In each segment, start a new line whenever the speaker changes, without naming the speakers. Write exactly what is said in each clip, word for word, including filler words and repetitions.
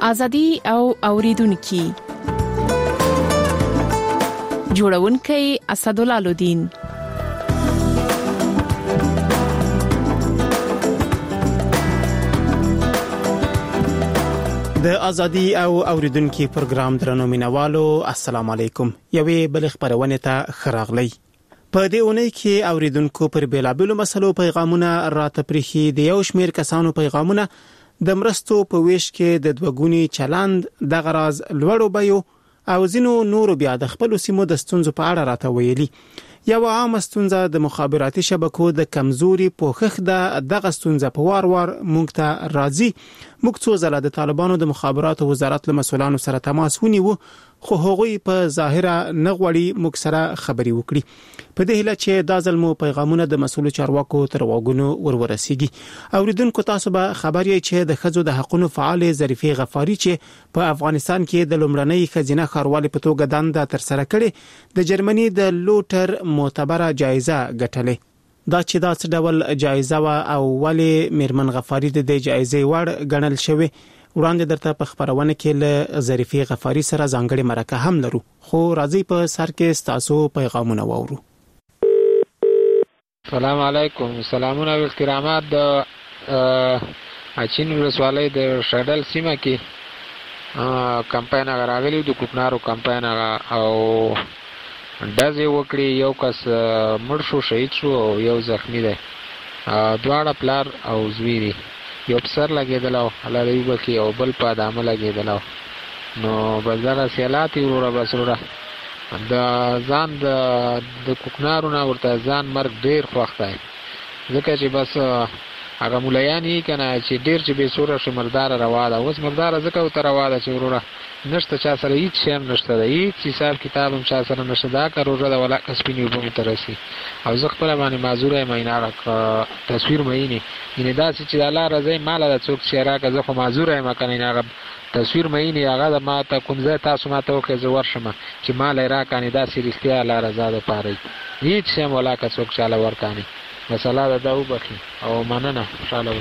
ازادي او اوریدونکو جوړونکي اسدالله الدین.
د ازادي او اوریدونکو پروګرام درنو مینوالو السلام علیکم. یوې بل خبرونه ته خراغلی. په دې اونۍ کې اوریدونکو پر بیلابلو مسلو پیغامونه راته پرخي. د یو شمېر کسانو پیغامونه د مرستو په ویش کې د دوګونی چلند د غراز لوړو بيو او زینو نور بیا د خپل سیمو د ستونزو په اړه راته ویلي. یو عام ستونزه د مخابراتي شبکو د کمزوري پوښښ د دغه ستونزه په وار وار موږ ته راځي. موږ څو ځله د طالبانو د مخابراتو وزارت له مسؤلانو سره تماس ونیو، خو هغوی په ظاهره نه غوړي موږ سره خبري وکړي. په دې هله چې دا ځل مو پیغامونه د مسؤل چارواکو تر واګونو ورورسيږي. اوریدونکو تاسو به خبر یې چې د خځو د حقوقو فعال ظریفي غفاری چې په افغانستان کې د لومړنۍ خزینه خاروالي په توګه دنده تر سره کړي د جرمني د لوټر معتبره جایزه ګټلې. دا چې دا څه ډول جایزه وا او ولی میرمن غفاری د دې جایزې وړ ګڼل شوی. وړاندې درته په خبرونه کې له ظریفي غفاری سره ځانګړي مرکه هم لرو، خو راځي په سر کې تاسو پیغامونه وورو.
سلام علیکم. سلامونه او کرامات. د اچین ولسوالۍ د شډل سیمه کې کمپاین غراغلی د کوکنارو کمپاین او دازې وکړي. یو کس مړ شو، شهید شو او یو زخمی دی. دواړه پلار او زوی دي. یو پسر لګېدل او الله دې وبخي او بل په ادامه لګېدل. نو بزره سیالات وروره بس وروره د ځان د د کوکنارو نه ورته ځان مرګ ډېر خوښ دی، ځکه چې بس هغه مولایان یې که نه چې ډېر چې بې سوره شي مرداره روا ده. اوس مرداره ځکه ورته روا ده چې وروره نشته چا سره هیڅ شی هم نشته ده، هیڅ حساب کتاب هم چا سره نشته. دا که روژه ده ولا که سپینې اوبه مې ته رسي او زه خپله باندې معذوره یم. این هغه تصویر مینې یعنې داسې چې د الله رضی ماله ده څوک چې راکړه زه خو معذوره یم که نه. هغه تصویر مینې هغه د ما ته کوم ځای تاسو ما ته وکړئ زه ورشم چې ماله یې راکړه. داسې رښتیا الله رضا دپاره هیڅ شی هم ولا که څوک چاله ورکړي. بس الله ده دا وبخي او مننه. خوشحاله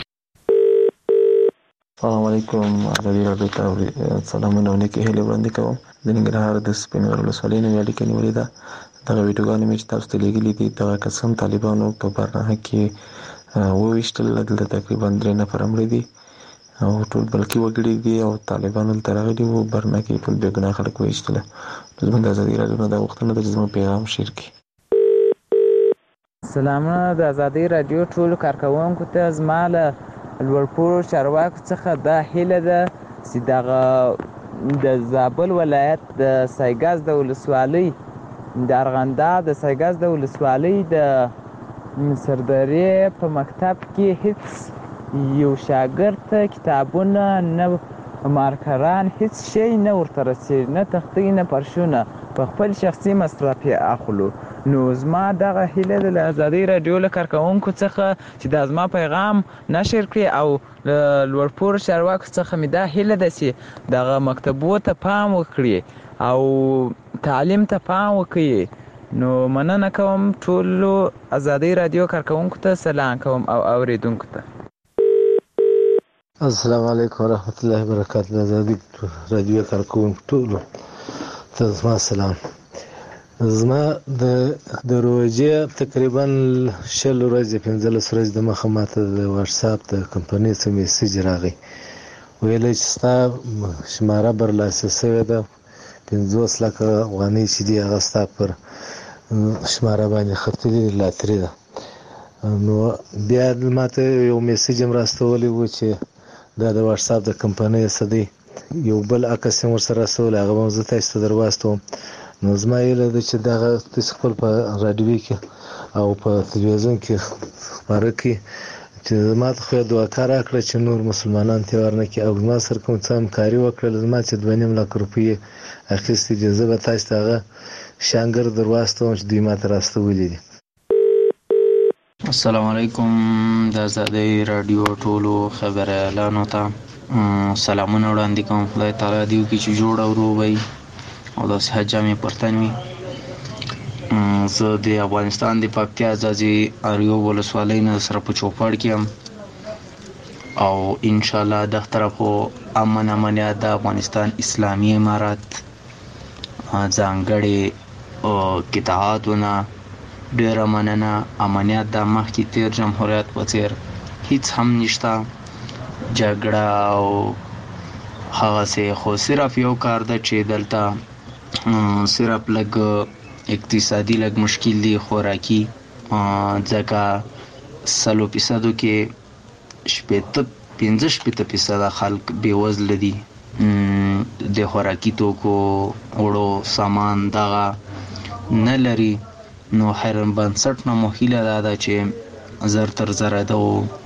السلام علیکم. ازادي راډیو ته سلامونه او نیکې هیلې وړاندې کوم. د ننګرهار د سپین غر ولسوالۍ نه مې اړیکه نیولې ده. دغه ویډیوګانې مې چې تاسو ته لیږلي دي دغه قسم طالبانو په برنامه کې وویشتل. دلته تقریبا درې نفره مړه دي او ټول بلکې وګړي دي او طالبانو دلته راغلي وو. برنامه کې ټول بې ګناه خلک وویشتل. زموږ د ازادي راډیو نه دا غوښتنه ده چې زموږ پیغام شیر کړي.
سلامونه د ازادي راډیو ټولو کارکوونکو ته. زما له لوړپوړو چارواکو څخه دا هیله ده چې دغه د زابل ولایت د سایګاز د ولسوالۍ د ارغنداب د سایګاز د ولسوالۍ د سرداري په مکتب کې هیڅ یو شاګرد ته کتابونه نه مارکران هیڅ شی نه ورته رسېږي، نه تختې نه پرشونه، په خپل شخصي مصرف یې اخلو. نو زما دغه هیله ده له ازادي راډیو له کارکوونکو څخه چې دا زما پیغام نشر کړي او له لوړپوړو چارواکو څخه مې دا هیله ده چې دغه مکتبو ته پام وکړي او تعلیم ته پام وکړي. نو مننه کوم ټولو ازادي راډیو کارکوونکو ته سلام کوم او اوریدونکو ته.
السلام علیکم ورحمت الله وبرکاته. ازادي راډیو کارکوونکو ټولو ته زما سلام. زما د د روژې تقریبا شل ورځې پنځلس ورځې د مخه ماته د واتساپ د کمپنۍ څخه میسج راغی، ویلی چې ستا شماره برلاسه سوې ده، پنځوس لکه افغانۍ چې دي هغه ستا پر شماره باندې ختلي لاتري ده. نو بیا ماته یو میسج هم راستولی و چې دا د واتساپ د کمپنۍ څه دی. یو بل عکس هم ورسره راستولی، هغه به هم زه تاسو ته در واستوم. نو زما هیله ده چې دغه تاسو خپل په راډیو کې او په تلویزیون کې خپاره کړي چې زما ته خو دعاکار راکړه چې نور مسلمانان ته ورنکړي او زما سره کوم څه همکاري وکړله. زما چې دوه نیم لک روپۍ اخیستې دي، زه به تاسو ته هغه شانګر در واستوم چې دوی ما ته راستولي دي.
السلام علیکم. د ازادۍ راډیو ټولو خبریالانو ته سلامونه وړاندې کوم. خدای تعالی دې وکړي چې جوړ او روغ وي او د صحت جامې پر تن وي. زه د افغانستان د پکتیا ځاځي اریوب ولسوالۍ نه سره په چوپړ کې یم. او ان شاء الله د طرفو امن امنیت د افغانستان اسلامي امارات ځانګړي قطاعاتونه ډېره مننه. امنیت د مخکې تیر جمهوریت په څېر هیڅ هم نشته جګړه او هغسې، خو صرف یو کار ده چې دلته صرف لږ اقتصادي لږ مشکل دی خوراکي، ځکه سلو فیصدو کې شپېته پنځه شپېته فیصده خلک بېوزله دي، د خوراکي توکو وړو سامان دغه نه لري. نو خیر بنسټ نه مو هیله دا ده چې زر تر زره ده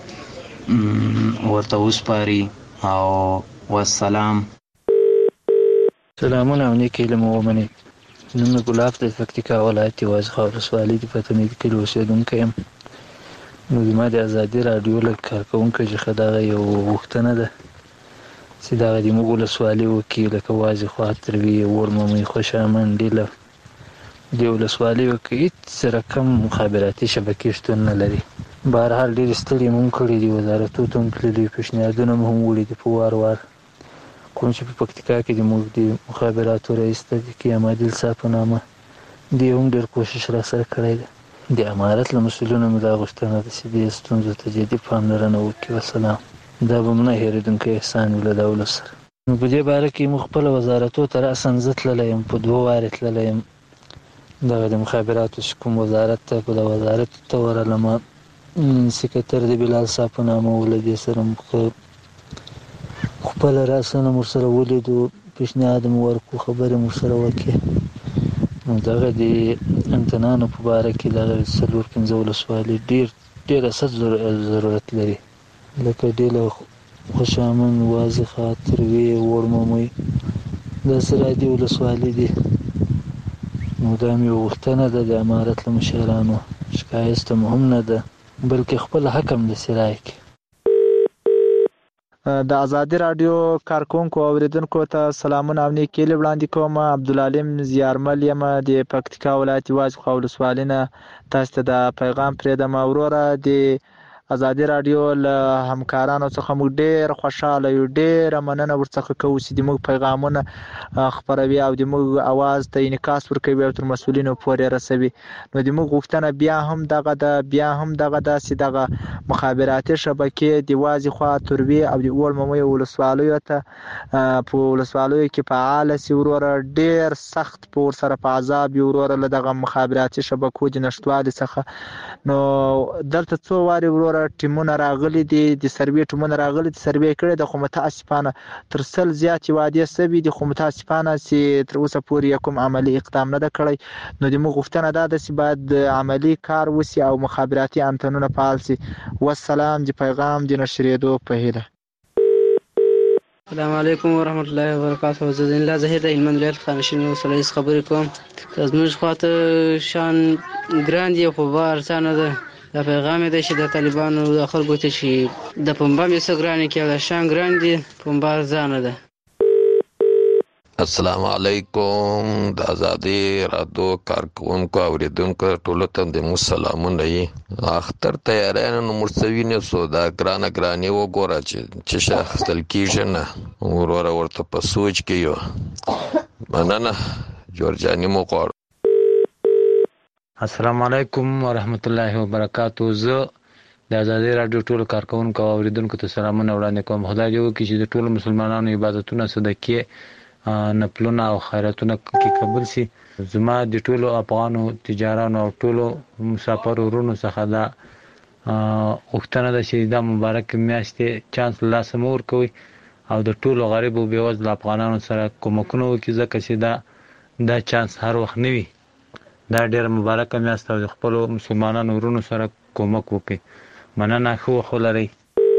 ورته وسپاري. او والسلام.
سلامونه او نیک هیله مو ومنئ. نوم مې ګلاب د پکتیکا ولایت یوازخوا ولسوالۍ د پتنې د کلي اوسېدونکی یم. نو زما د ازادي راډیو له کارکوونکو څخه دغه یو غوښتنه ده چې دغه د موږ ولسوالۍ وکړي، لکه وازخوا، تروي، ورممی، خوشامند، ډیله د ولسوالیو کې هېڅ رقم مخابراتي شبکې شتون نه لري. بهرحال ډېرې ستړي مو هم کړي دي، وزارتو ته هم تللي، پیشنهادونه مو هم وړي دي په وار وار. کوم چې په پکتیکا کې د موږ د مخابراتو رئیس ته د قیام عادل صاحب په نامه دې هم ډېر کوشش راسره کړی دی. د امارت له مسؤلینو مې دا غوښتنه ده چې دې ستونزو ته جدي پاملرنه وکړي. وسلام. دا به م نه هېرېدونکی احسان وي له دا ولس سره. نو په دې باره کې موږ خپله وزارتو ته رأساً زه تللی یم، په دوه وارې تللی یم دغه د مخابراتو چې کوم وزارت ته، په د وزارت ته ورغلم، سکرتر د بلال صاحب په نامه و، له دې سره خپله راساً ورسره ولیدو، پیشنهاد مو ورکړو، خبرې مو ورسره وکړې. نو دغه د امتنانو په باره کې دغه څلور پنځه ولسوالۍ ډېر ډېر اساس ضرورت لري، لکه ډېله، خوشامند، وازخوا، تروي، وړممی، داسې رادي ولسوالۍ دي. نو دا مې یو غوښتنه ده د امارت له مشرانو، شکایسته مو هم نه ده، بلکې خپل حق هم داسې رایې کړي.
د ازادي راډیو کارکوونکو او اوریدونکو ته سلامونه او نیک هیلې وړاندې کوم. عبدالعلیم زیارمل یم د پکتیکا ولایت وازخوا ولسوالۍ نه. تاسو ته دا پیغام پرېږدم. وروره د ازادي راډیو له همکارانو څخه موږ ډېر خوشحاله یو، ډېره مننه ورڅخه کوو چې د موږ پیغامونه خپروي او د موږ اواز ته انعکاس ورکوي او تر مسؤلینو پورې رسوي. نو د موږ غوښتنه بیا هم دغه ده بیا هم دغه ده چې دغه مخابراتي شبکې د وازخوا، تروي او د ورممی ولسوالیو ته په ولسوالیو کې فعاله شي. وروره ډېر سخت په ورسره په عذاب یو وروره له دغه مخابراتي شبکو د نشتوالي څخه. نو دلته څو وارې وروره ټیمونه راغلي دي، د سروې ټیمونه راغلي دي، سروې کړی ده، خو متاسفانه تر سل زیاتې وعدې شوي دي، خو متاسفانه چې تر اوسه پورې یې کوم عملي اقدام نه ده کړی. نو د موږ غوښتنه دا ده چې باید عملي کار وشي او مخابراتي انتنونه فعال شي. والسلام. د پیغام د نشرېدو په هیله.
السلام علیکم ورحمت الله وبرکاته. زه د الله زهیر د هلمند ولایت خانشین ولسوالۍ څخه خبرې کوم. زموږ خواته شان ګران دي خو به ارزانه ده. دا پیغام دی چې د طالبانو د خلکو ته چې د پنبه مې څه ګرانې کې د شان ګران دي، پنبه ارزانه ده.
السلام علیکم. د ازادي راډیو کارکوونکو او اوریدونکو ټولو ته د مو سلامونه یي. اختر تیاریانو نو مرسوي نه سو دا ګرانه ګرانې وګوره چې چې شخصل کېږي نه وروره ورته په سوچ کې یو مننه. جورجاني مو غواړم.
السلام علیکم ورحمت الله وبرکاتو. زه د ازادي راډیو ټولو کارکوونکو او اوریدونکو ته سلامونه وړاندې کوم. خدای دې وکړي چې د ټولو مسلمانانو عبادتونه، صدقې، نفلونه او خیراتونه کې قبول شي. زما د ټولو افغانو تجارانو او ټولو مسافر ورونو څخه دا غوښتنه ده چې دا مبارک میاشتې چانس له لاسه مه ورکوئ او د ټولو غریب او بېوزلو افغانانو سره کومکونه وکړي، ځکه چې دا دا چانس هر وخت نه وي. دا ډېره مبارکه میاشت او د خپلو مسلمانانو ورونو سره کومک وکړئ. مننه. ښه وخت ولرئ.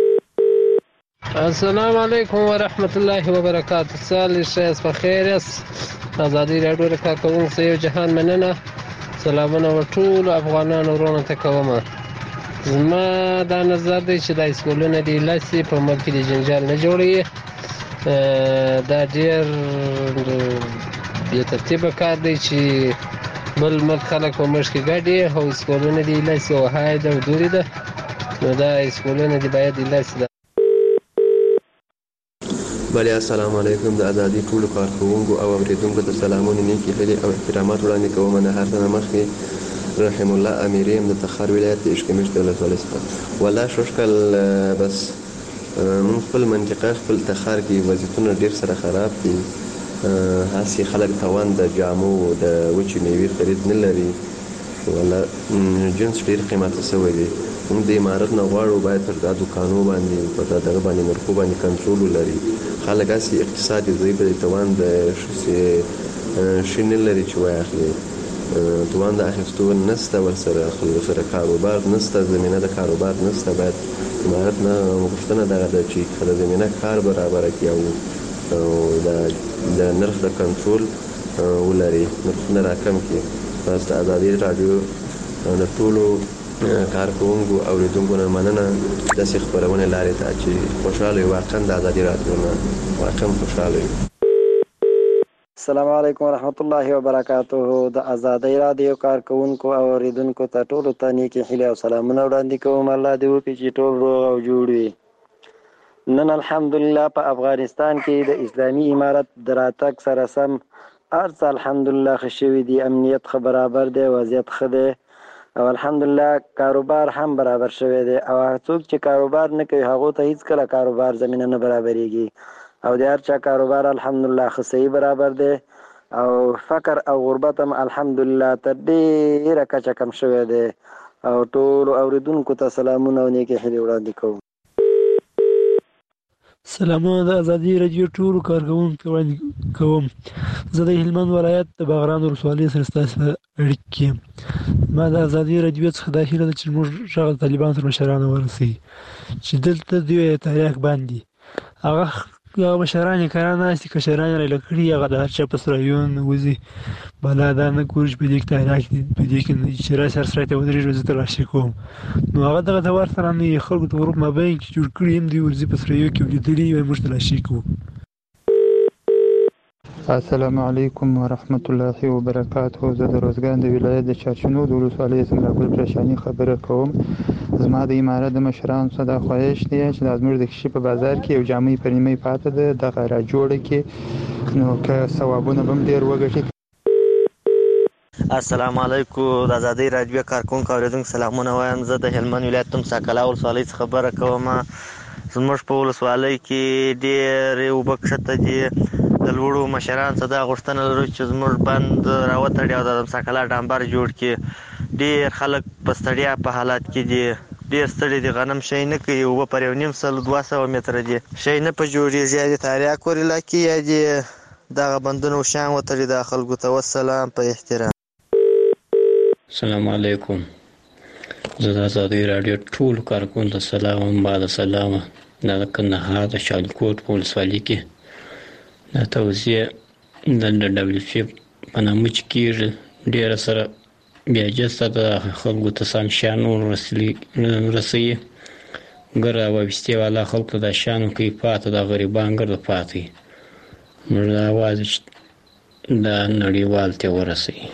السلام علیکم ورحمت الله وبرکاتو. سال شایست په خیر است. ازادي راډیو کارکوونکو ته یو جهان مننه. سلامونه ټول افغانانو ورونو ته کوم. زما دا نظر دی چې د اسکولونو د لاسي په ملک کې د جنجال نه جوړي. دا ډېر بې ترتیبه کار دی چې بل ملک خلک په مشک کې ګډي او اسکولونه د لاسي او هاید او دوري ده. نو دا اسکولونه د باید د لاسي
بله السلام علیکم. د ازادي ټولو کارکوونکو او اوریدونکو ته سلامونه نیکې هیلې او احترامات وړاندې کوم. نه هر څه مخکې رحم الله امیری هم د تخار ولایت د اشکمش د ولسوالۍ څخه. والله شوشکل بس من خپل منطقه خپل تخار کې وضعیتونه ډیر سره خراب دي. هسې خلک توان د جامو د وچې میوې خرید نه لري. والله جنس ډیر قیمته شوی دی. موږ د امارت نه غواړو باید پر دا دوکانو باندې په دغه باندې نرخو باندې کنټرول ولري. خلک هسې اقتصاد یې ضعیف دی، توان د شي نه لري چې واخلي، توان د اخیستو نشته، ورسره خلکو سره کاروبار نشته، زمینه د کاروبار نشته. باید امارت نه غوښتنه دغه ده چې د زمینه کار برابره کړي او د نرخ د کنټرول ولري، نرخونه راکم کړي. بس د ازادي راډیو د ټولو کارکوونکو اوریدونکو نه مننه داسې خپرونې لارې ته چې خوشحاله وي. واقعا د ازادي راډیو نه واقعا خوشحاله وي.
السلام علیکم ورحمت الله وبرکاته. د ازادي راډیو کارکوونکو او اوریدونکو ته ټولو ته نیکې هیلې او سلامونه وړاندې کوم. الله دې وکړي چې ټول روغ او جوړ وي. نن الحمدلله په افغانستان کې د اسلامي امارت د راتګ سره سم هر څه الحمدلله ښه شوي دي. امنیت ښه برابر دی، وضعیت ښه دی او الحمدلله کاروبار هم برابر شوی دی. او څوک چې کاروبار نه کوي هغو ته هیڅ کله کاروبار زمینه نه برابریږي. او د هر چا کاروبار الحمدلله ښه صحیح برابر دی. او فقر او غربت هم الحمدلله تر ډېره کچه کم شوی دی. او ټولو اوریدونکو ته سلامونه او نیکې هیلې وړاندې کوم.
سلامونه د ازادي راډیو ټولو کارکوونکو وړاندې کوم. زه د هلمند ولایت د باغران ولسوالۍ سره ستاسو په اړیکه کې یم. ما د ازادي راډیو څخه دا هیله ده چې زموږ غږ د طالبانو تر مشرانو ورسوي چې دلته دوی تاریخ باندې هغه هغه مشران یې کرا ناست دي، کشران یې رایله کړي، هغه د هر چا په سرایون وځي بالا دا نه ګوري چې په دې کې تاریخ دي، په دې کې چې راسي هر سرای ته ودرېږي زه ترلاسي کوم. نو هغه دغه ته ورسره نه یې خلکو ته ورو مابین کې جوړ کړي هم دوی ورځي په سرایو کې ولیدلي وي موږ تلاشي کوو.
السلام علیکم ورحمت الله وبرکاته. زه د روزګان د ولایت د چارچنو د ولسوالۍ سمرابل پریشاني خبره کوم. زما د امارت د مشرانو څخه دا خواهش دی چې د زموږ د کشي په بازار کې یو جامې په نیمه پاته ده دغه را جوړه کې، نو که ثوابونه به هم ډېر وګټي.
السلام علیکم. د ازادي راډیو کارکوونکو اوریدونکو سلامونه وایم. زه د هلمند ولایت تمسا کلا ولسوالۍ څخه خبره کوم. زموږ په ولسوالۍ کې ډېرې اوبه کښته دي. د لوړو مشران څخه دا غوښتنه لرو چې زموږ بند راوتړي او د تمسا کلا ډامبر جوړ کړي. ډېر خلک په ستړیا په حالت کې دي، ډېر ستړي دي، غنم شی نه کوي، اوبه پر یو نیم سل دوه سوه متره دي، شی نه په جوړېږي. یا دې تاریاک ور علاقې یا دې دغه بندونه وشان وتړي دا خلکو ته. والسلام په احترام.
السلام علیکم. زه د ازادي راډیو ټولو کارکوونکو ته سلام وایم. بعد سلامه. دا د کندهار د شالکوټ په ولسوالۍ کې دا توزیع د ډبلیو پی په نامه چې کېږي ډېره سره بیا جسته د خلکو ته سم شیان ورسوي. ګر راوایستې والا خلکو ته دا شیان کوي پاته د غریبان ګرده پاتې موږ دا وایو چې دا نړیوال ته ورسوي.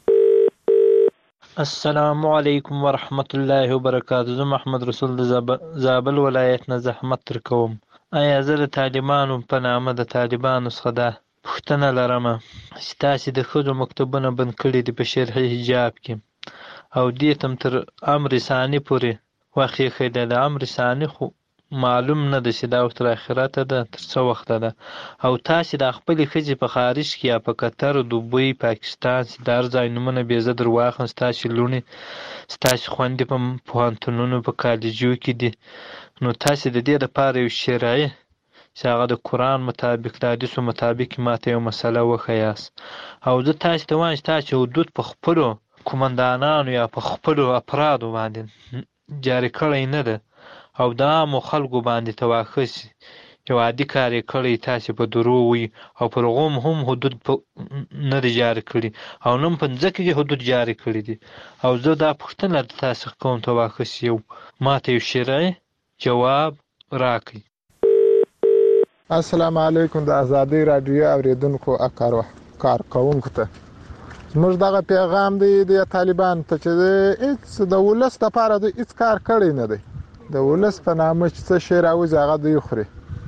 السلام علیکم ورحمت الله وبرکاته. زه محمد رسول د زابل ولایت نه زحمت تر کوم. آیا زه د طالبانو په نامه د طالبانو څخه دا پوښتنه لرم چې تاسې د ښځو مکتبونه بند کړي دي په شرعي حجاب کې او دې ته تر امر ثاني پورې وخت ایښی دی. د امر ثاني خو معلوم نه ده چې دا وخت تر آخرته ده تر څه وخته ده. او تاسې د خپلې ښځې په خارج کې یا په قطر، دوبۍ، پاکستان چې د هر ځای نومونه بې زه در واخلم، ستاسې لوڼې ستاسې خویندې په پوهنتونونو په کالجو کې دي، نو تاسې د دې دپاره یو شرعي چې هغه د قرآن مطابق د حدیثو مطابق ماته یو مسله وښیاست. او زه تاسې ته وایم چې تاسې حدود په خپلو قمندانانو یا په خپلو افرادو باندې جاري کړی نه ده او د عامو خلکو باندې ته واخیست یو عادي کار یې کړی، تاسې په دروغ وي او پر هغو هم حدود نه دي جاري کړي او نه په مځکه کې حدود جاري کړي دي. او زه دا پوښتنه د تاسې کوم ته واخیست یو ماته یو شرعي جواب راکړئ.
السلام علیکم. د ازادي راډیو اوریدونکو او کارکوونکو ته زموږ دغه پیغام دی د طالبانو ته چې هېڅ د ولس دپاره دوی هېڅ کار کړی نه دی. د ولس په نامه چې څه شی راوځي هغه دوی خوري.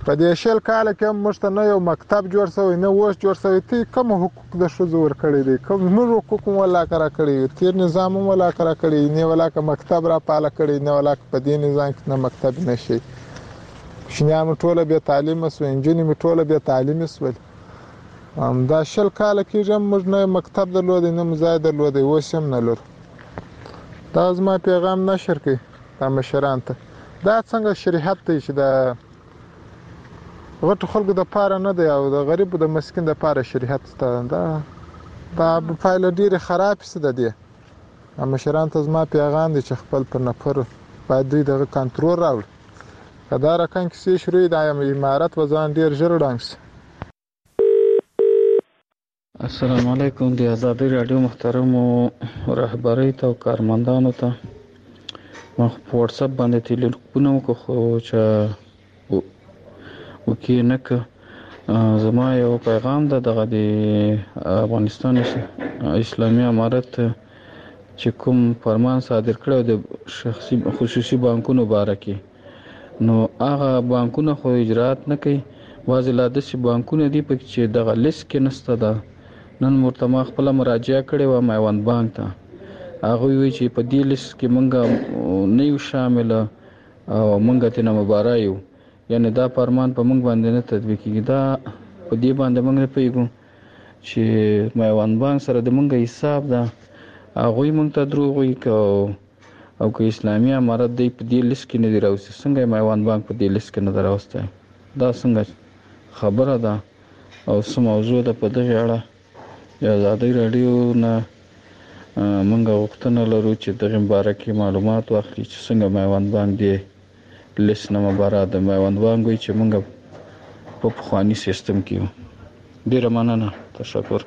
په دې شل کال کې موږ ته نه یو مکتب جوړ شوی نه اوس جوړ شوی. ته کوم حقوق د ښځو ورکړي دي؟ کوم موږ حقوق ولا کرا کړی؟ تیر نظام ولا کرا کړی نه ولا ک مکتب را پاله کړی نه ولا په دې نظام کې نه مکتب نشي. شنیان ټوله به تعلیم وسو، انجینې می ټوله به تعلیم وسو. ام دا شل کال کې جام موږ نه مکتب درلود نه مزاید درلود، اوس هم نه لرو. دا زما پیغام نشر کړي د مشران ته. دا څنګه شریعت دی چې دا غټ خلکو د پاره نه دی او د غریب د مسکین د پاره شریعت ته دا دا په فایل ډیره خراب څه دی. مشران ته زما پیغام دی چې خپل پر نفر باید دوی دغه کنټرول راوړي. کدا راکان کې شروع د امارت وزان ډیر ژر ډانګس.
السلام علیکم. د آزادی رادیو محترمو رهبری ته او کارمندانو ته ما په واتس اپ باندې ټلیفون وکړ خو چې وکي نه ک زما یو پیغام ده دغه د افغانستان اسلامي امارت چې کوم فرمان صادر کړو د شخصي خصوصي بانکونو باره کې، نو هغه بانکونه خو اجرات نه کوي. بعضې لا داسې بانکونه دي پکې چې دغه لیست کې نشته ده. نن ورته ما خپله مراجعه کړې وه میوند بانک ته. هغوی وایي چې په دې لیست کې موږ نه یو شامله او موږ ترېنه مباره یو، یعنې دا فرمان په موږ باندې نه تطبیق کېږي. دا په دې باندې موږ نه پوهېږو چې میوند بانک سره د موږ حساب ده. هغوی موږ ته دروغ وایي او که اسلامي امارت دی په دې لیست کې نه دی راوستی، څنګه میوند بانک په دې لیست کې نه دی راوستی؟ دا څنګه خبره ده او څه موضوع ده؟ په دغې اړه د ازادۍ راډیو نه موږ غوښتنه لرو چې دغې باره کې معلومات واخلي چې څنګه میوند بانک دې لیست نه مباره ده. میوند بانک وایي چې موږ په پخواني سیستم کې یو. ډېره مننه، تشکر.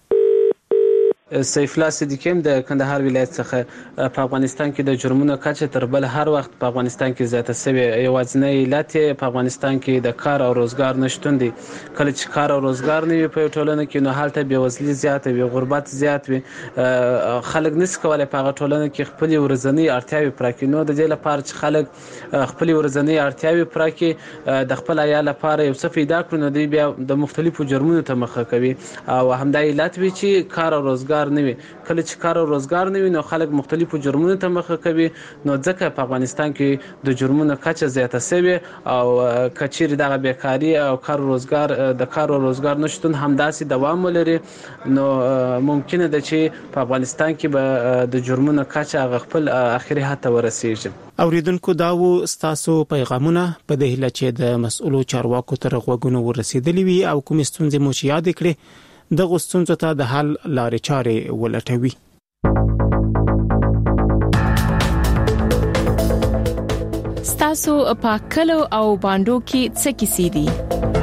سیف الله صدیقی د کندهار ولایت څخه په افغانستان کې د جرمونو کچه تر بل هر وخت په افغانستان کې زیاته شوې. یوازینی علت په افغانستان کې د کار او روزګار نشتون دی. کله چې کار او روزګار نه وي په ټولنه کې نو هلته بېوزلي زیاته وي، غربت زیات وي، خلک نشي کولی په هغه ټولنه کې خپلې ورځنۍ اړتیاوې پوره کړي. نو د دې لپاره چې خلک خپلې ورځنۍ اړتیاوې پوره کړي، د خپل عیال لپاره یو څه پیدا کړي، نو دوی بیا د مختلفو جرمونو ته مخه کوي او همدا علت وي چې کار او روزګار نه وي. کله چې کار او روزګار نه وي نو خلک مختلفو جرمونو ته مخه کوي. نو ځکه په افغانستان کې د جرمونو کچه زیاته شوې او که چیرې دغه بیکاري او کار او روزګار د کار او روزګار نشتون همداسې دوام ولري نو ممکنه ده چې په افغانستان کې به د جرمونو کچه هغه خپل اخري حد ته ورسیږي.
اوریدونکو دا و ستاسو پیغامونه په دې هیله چې د مسؤلو چارواکو تر غوږونو ورسېدلي وي او کوم ستونزې مو چې یاد کړې د غوښتنو ته د حل لارې چارې ولټوي.
ستاسو په کلو او باندو کې څه کیسې دي؟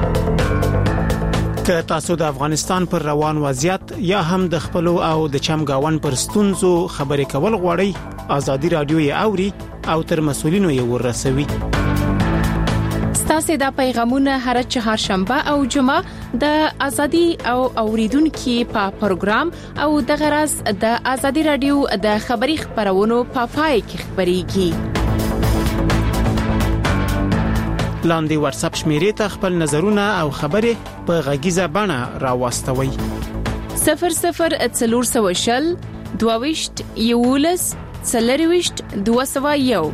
که تاسو د افغانستان پر روان وضعیت یا هم د خپل او د چمګاون پر ستونزو خبرې کول غواړئ، ازادي رادیو یې اوري او تر مسؤلینو یې ورسوي.
ستاسو د پیغامونه هر چهارشنبه او جمعه د ازادي او اوریدونکو په پروګرام او د غرض د ازادي رادیو د خبري خبرونو په پای کې خبريږي.
لاندې واتس اپ شمیرې ته خپل نظرونه او خبرې په غږیزه بڼه راوستوي.
صفر صفر څلور سوه شل دوه یولس څلرويشت دوه سوه یو.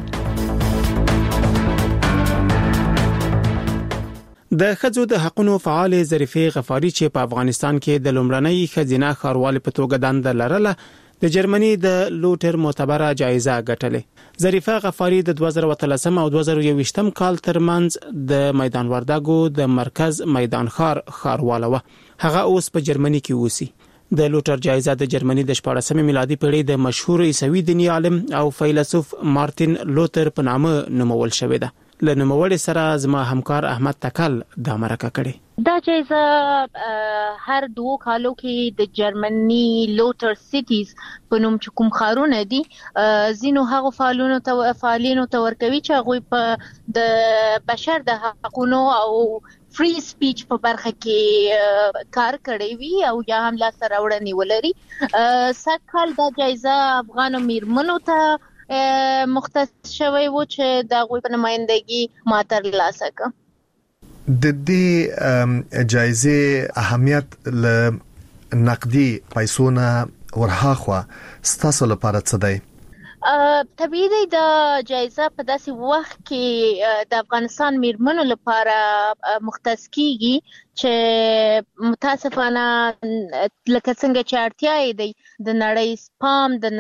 د ښځو د حقوقو فعال ظریفه غفاری چې په افغانستان کې د لومړنۍ ښځینه ښاروال په توګه دنده لرله د جرمني د لوټر معتبره جایزه ګټلې. ظریفه غفاری د دوه زره اتلسم او دوه زره یوویشتم کال ترمنځ د میدان وردګو د مرکز میدان ښار ښاروال و. هغه اوس په جرمني کې اوسي. د لوټر جایزه د جرمني د شپاړسمې میلادي پیړۍ د مشهور عیسوي دیني عالم او فیلسوف مارتین لوتر په نامه نومول شوې ده. لنوموړي سره زما همکار احمد تکل د مرکه کړي.
دا جایزه هر دوه کالو کې د جرمني لوټر سیټیز په نوم چې کوم ښارونه دي زینو هغه فعالونو ته فعالینو ته ورکوي چې هغه په د بشر د حقوقو او فری سپیچ په برخه کې کار کړی وي او یا هم لا سره وړاندې ولري. سکهال دا جایزه افغان میرمنو ته مختص شوی و چې د غوی په نمائندګي ماتر لاسه.
د دې جایزې اهمیت ل نقدي پیسو نه ورهاخوا ستاسو لپاره څه دی؟
طبیعي دی د جایزه په داسې وخت کې د افغانستان میرمنو لپاره مختص کیږي چې متاسفانه لکه څنګه چې اړتیا دی د نړۍ سپام د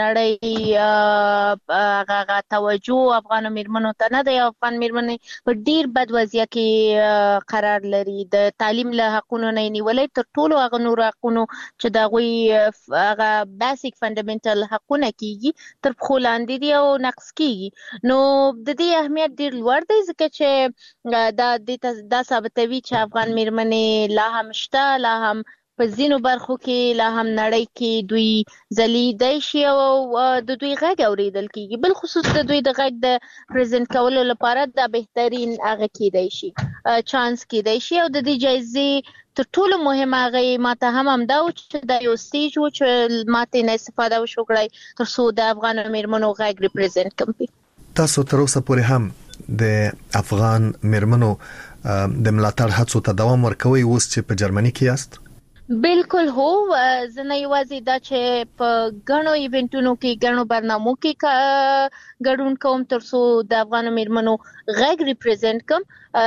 نړۍ هغه توجه افغان میرمنو ته نه دی. افغان میرمنې په ډیر بد وضعیت کې قرار لري. د تعلیم له حقونو نه نیولې تر ټولو هغه نور حقونو چې د غوي هغه بیسیک فندامنټل حقونه کیږي تر خو لاندې دی او نقص کیږي. نو د دې اهمیت ډیر لوړ دی ځکه چې دا د ثابتوي چې افغان میرمنې لا هم شته، لا هم په ځینو برخو کې لا هم نړۍ کې دوی ځلیدای شي او د دوی غږ اوریدل کیږي. بل خصوص د دوی د غږ د پریزنټ کولو لپاره د بهترین هغه کیدای شي چانس کیدای شي. او د دې جایزې تر ټولو مهمه هغه ماته هم هم دا چې د یو سټیج و چې ماته نه استفاده وشوګړای تر څو د افغان میرمنو غږ ریپرزنټ کړي.
تاسو تر اوسه پورې هم د افغان میرمنو د ملاتړ هڅو ته دوام ورکوي اوس چې په جرمني کې یاست؟
بالکل هو. زه نه یوازې دا چې په غنو ایونټونو کې غنو برنامو کې ګډون کوم تر څو د افغان میرمنو غږ ریپرزنټ کوم.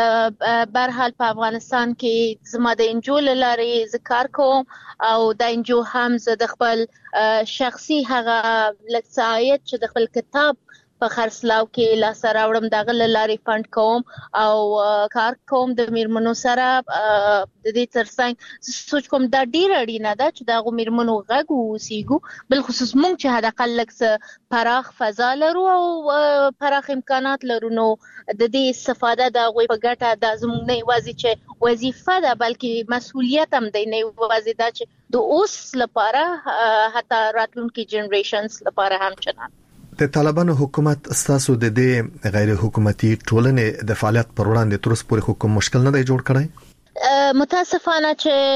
برحال په افغانستان کې زما د انجو لارې ذکر کوم او د انجو هم زه د خپل شخصي هغه لکسایت چې د خپل کتاب په خرڅلاو کې لا سره وړم دغه لارې فند کوم او کار کوم د میرمنو سره. د دې ترڅنګ سوچ کوم دا ډیر اړینه ده چې دا غو میرمنو غږ وسیګو. بل خصوص مونږ چې هدا قلک پراخ فضا لرو او پراخ امکانات لرو نو د دې استفاده د غوي په ګټه د زموږ نه یوازې چې وظیفه ده بلکې مسؤلیت هم دی. نه یوازې دا چې د اوس لپاره حتی راتلونکي جنریشنز لپاره هم چنان.
د طالبانو حکومت ستاسو د دې غیر حکومتي ټولنې د فعالیت پر وړاندې تر اوسه پورې حکم مشکل نه دی جوړ کړی؟
متاسفانه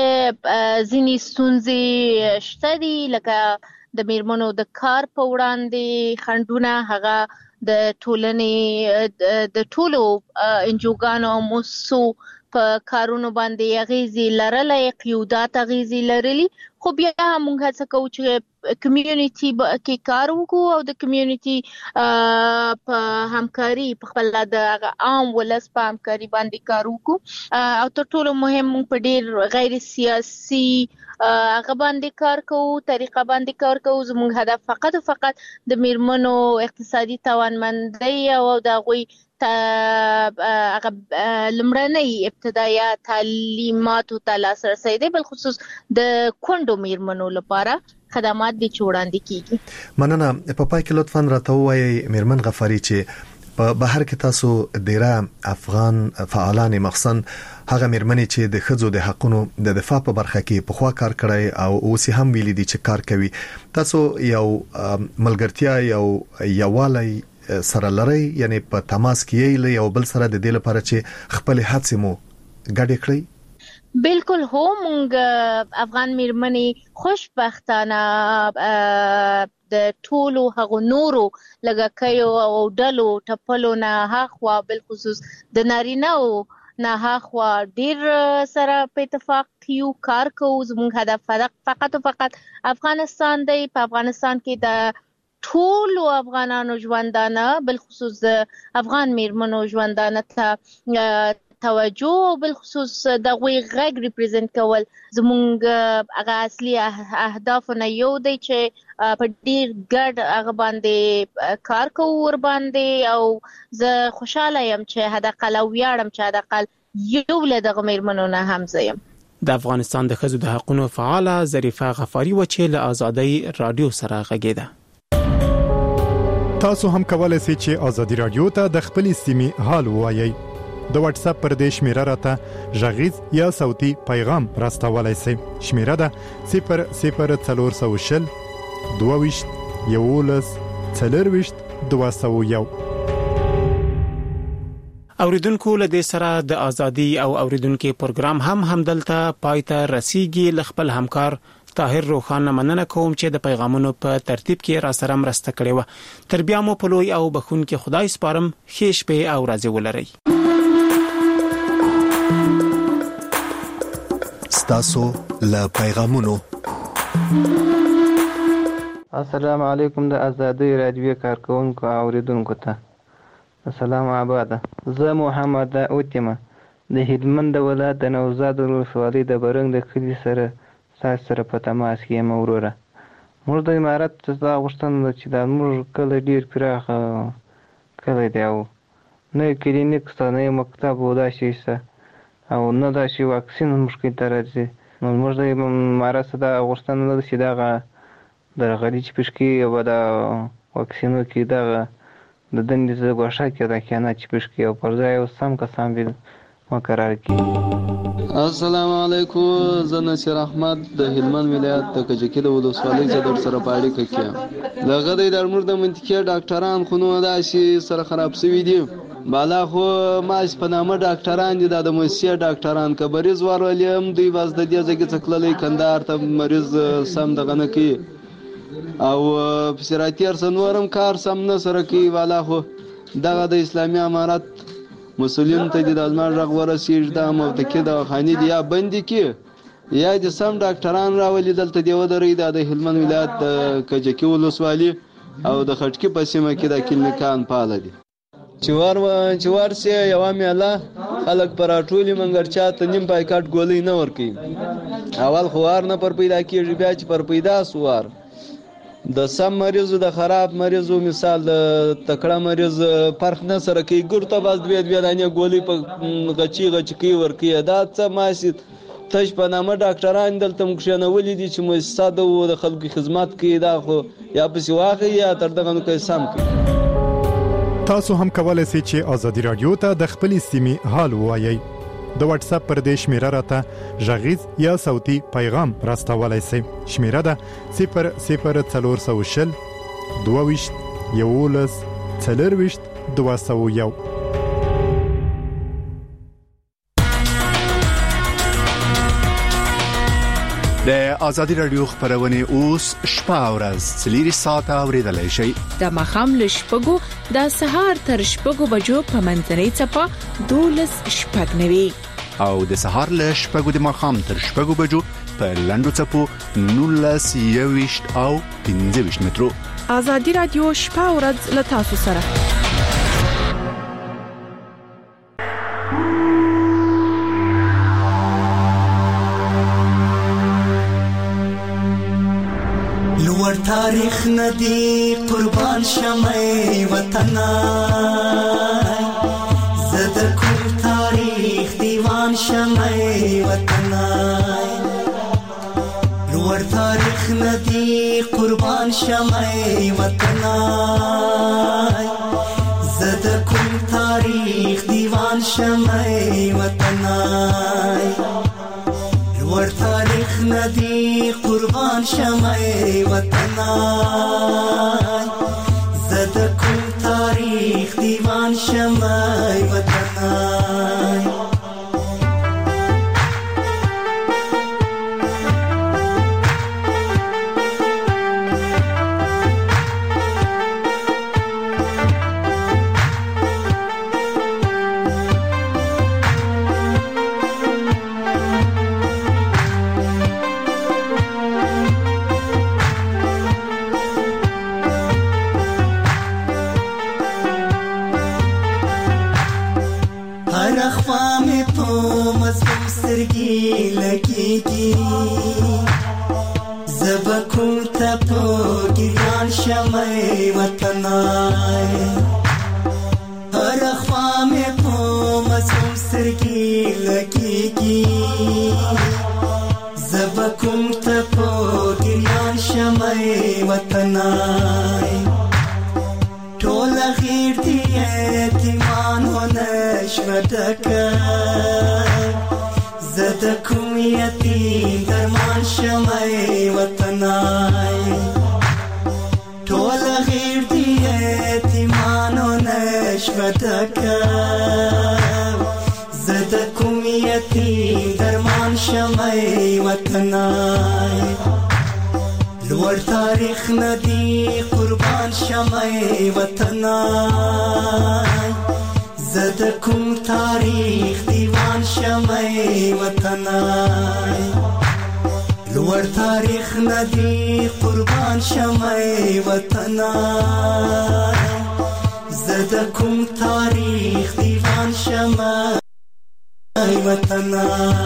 چې ځینې ستونزې شته دي لکه د میرمنو د کار په وړاندې خنډونه هغه د ټولنې د ټولو انجوګانو او موسسو په کارونو باندې اغیزې لرلې قیودات اغیزې لرلې. خو بیا موږ هڅه کوو چې کمیونټي کې کار وکړو او د کمیونټي په همکاري په خپل د عام ولس په همکاري باندې کار وکړو. او تر ټولو مهم موږ په ډیر غیر سیاسي هغه باندې کار کوو طریقه باندې کار کوو. زموږ هدف فقط فقط د میرمنو اقتصادي توانمندۍ او د غوي هغه لمړنۍ ابتدایي تعلیماتو ته لاسرسی دی. بل خصوص د کونډو میرمنو لپاره خدمات دي چې وړاندې کیږي.
مننه. په پای کې لطفاً راته ووایئ میرمن غفاری چې په بهر کې تاسو ډیره افغان فعالان مخصن هغه میرمنې چې د خځو د حقونو د دفاع په برخه کې په خوا کار کړی او اوس هم ویلي دي چې کار کوي، تاسو یو ملګرتیا یو یووالی سره لري یعنی په تماس کې یې یو بل سره د دې لپاره چې خپل هڅې مو ګډې کړئ؟
بالکل هو. مونږ افغان میرمنې خوشبختانه د ټولو هغو نورو لګکیو او ډلو ټپلو نه هاخوا بل خصوص د نارینه‌و نه هاخوا ډیر سره په اتفاق یو کار کوو. زموږ هدف فقط او فقط افغانستان دی. په افغانستان کې د ټولو افغانانو ژوندانه بل خصوص افغان میرمنو ژوندانه ته توجه او بل خصوص د غوي غږ ریپرزنټ کول زموږ هغه اصلي اهداف نه یو دی چې په ډیر ګډ هغه باندې کار کوو ور باندې. او زه خوشاله یم چې حداقل ویاړم چې حداقل یو له دغه میرمنو نه هم زم.
د افغانستان د ښځو د حقوقو فعاله ظریفه غفاری و چې له آزادۍ رادیو سره غږیده.
تاسو هم کولای شئ چې آزادۍ رادیو ته د خپل سیمې حال ووایئ. د واتس اپ پر دې شمیره راته ژغیز یا صوتي پیغام راستولای شئ. شمیره ده صفر صفر څلور سو شل دوه ویشت یولس څلور ویشت دوه سو یو.
اوریدونکو له دې سره د ازادي او اوریدونکو پروګرام هم همدلته پایته رسیدي. لخپل همکار طاهر روخان مننه کوم چې د پیغامونو په ترتیب کې را سره مرسته کړې و. تر بیا مو په لوی او بخون کې خدای سپارم. ښه شپه او ورځ ولرئ.
ستاسو له پیغامونو.
السلام علیکم د آزادۍ رادیو کارکونکو او اوریدونکو ته السلام آباد. زه محمد اوتیمه د هلمند ولایت د نوزاد ولسوالۍ د برنګ د کلي سره ساس سره په تماس کې یم وروره. موږ د امارت څخه غوښتنه ده چې دا موږ کله ډیر پراخ کلی دی او نه کلینیک شته نه مکتب و داسې شته او نه داسې واکسین مشکل ته راځي. نو موږ د امارت څخه غوښتنه ده چې دغه د غلیچ پشکي او د واکسینو کې دغه د دندې څخه غوښه کې د کیانه چې پشکي او پر ځای سم کسان به مقرر کړي.
السلام علیکم. زه نصیر احمد د هلمند ولایت د کجکی د ولسوالۍ زدر سره په اړیکه کې دغه د درمور د منطقې ډاکټران خو نو داسې سره خراب شوي دي. بالا خو ماش په نامه ډاکټران دي د موسیه ډاکټران که مریض ورولیم دوی واز د دې ځای څخه کللی کندهار ته مریض سم دغه نه کوي او فسراتیر سنورم کار سم نه سره کوي. والا خو دغه د اسلامي امارت مسولین ته د ازمار رغ ورسیږي د موتکې د خاني دی یا بندي کې یا د سم ډاکټران راولي دلته دی ودرې د هلمند ولایت د کجکی ولسوالۍ او د خټکی په سیمه کې د کلینیکان پاله دي چې ور و چې ورسه یو میله خلک پر ټولي منګرچا ته نیم پایکاټ ګولې نه ورکي. اول خوار نه پر پیدا کیږي بیا چې پر پیدا سوار د سم مریضو د خراب مریضو مثال د تکړه مریض فرق نه سره کوي ګورته باز دوی دوی دانه ګولې په غچي غچکی ورکی دا څه ماشي تش په نامه ډاکټران دلته مخشنه ولې دي چې مؤسسات او د خلکو خدمت کوي دا خو یا په سیواخه یا تر دغه نو کوي سم کوي.
تاسو هم کولای شئ چې آزادي رادیو ته د خپل سیمې حال وایي. د واتس اپ پر دې شمیره راته ژغیز یا صوتي پیغام راستولای شئ. شمیره ده صفر صفر څلور سوه شل دوه ویشت یولس څلور ویشت دوه سوه یو.
د آزادي رادیو خبرونه اوس شپه او ورځ څلوري ساعته اوریدلای شئ.
د مخام له شپږو د سهار تر شپږو بجو په منځنۍ چپه دولس شپږ نوي
او د سهار له شپږو د مخام تر شپږو بجو په لندو چپو نولس یويشت او پنځه ویشت مترو.
آزادي رادیو شپه او ورځ له تاسو سره.
تاریخ ندی قربان شمعی وطنا زد کل تاریخ دیوان شمعی وطنا لور تاریخ ندی قربان شمعی وطنا زد کل تاریخ دیوان شمعی وطنا ور تاریخ ندی قربان شمعی وطنا زد کل تاریخ دیوان شمعی وطنا. زبکو تپو گریان شمعی وطنای هر اخوام پو مزم سرگی لگیگی زبکو تپو گریان شمعی وطنای ټول غیر دی ایتمان و نشودکا زدکم یتیم درمان شمعی وطنای ټول غیر دی ایتمان و نشودکا زدکم یتیم درمان شمعی وطنای لور تاریخ ندی قربان شمعی وطنای زد کوم تاریخ دیوان شمعی وطنای لوړ تاریخ ندی قربان شمای وطنا زده کوم تاریخ دیوان شمای وطنا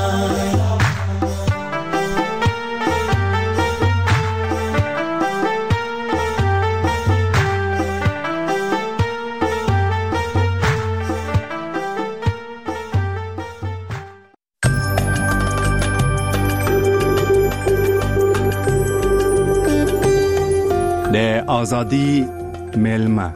د آزادی ملما.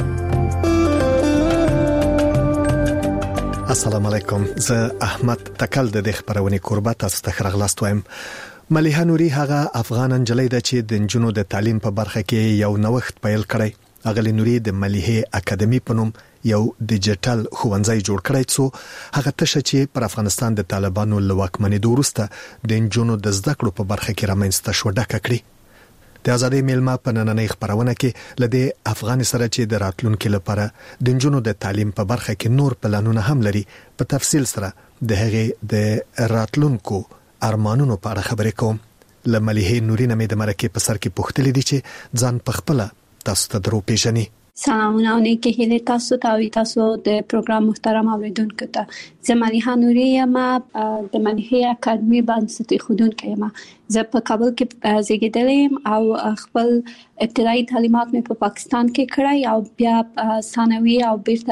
السلام علیکم. زه احمد تکل د خبرونې کوربه تاسو ته خرغلاست وایم. ملیحه نوري هغه افغان انجلۍ ده چې د جنونو د تعلیم په برخه کې یو نوښت پیل کړی. اغلی نوري د ملیحه اکیډمي په نوم یو ډیجیټل ښوونځی جوړ کړی څو هغه تشه چې پر افغانستان د طالبانو لواکمنۍ وروسته د جنونو د زده کړو په برخه کې رامنځته شو ډکه کړی. د آزادۍ ملما په نننۍ خبرونه کې لدې افغان سره چې د راتلونکو لپاره د جنونو د تعلیم په برخه کې نور پلانونه هم لري په تفصیل سره د هغه د راتلونکو ارمانونو په اړه خبرې کوم. لملیحه نوري نمې د مرکه په سر کې پوښتلې دي چې ځان په خپل تاسو ته درو پیژني.
سلامونه او نیکی هیله تاسو ته او تاسو د پروګرام محترم اوریدونکو ته. زه ملیحه نوري یم، د ملیحه اکیډمي باندې خودونکې یم. زه په کابل کې زیږیدلم او خپل ابتدایي تعلیمات مې په پاکستان کې کړی او بیا ثانوي او بیرته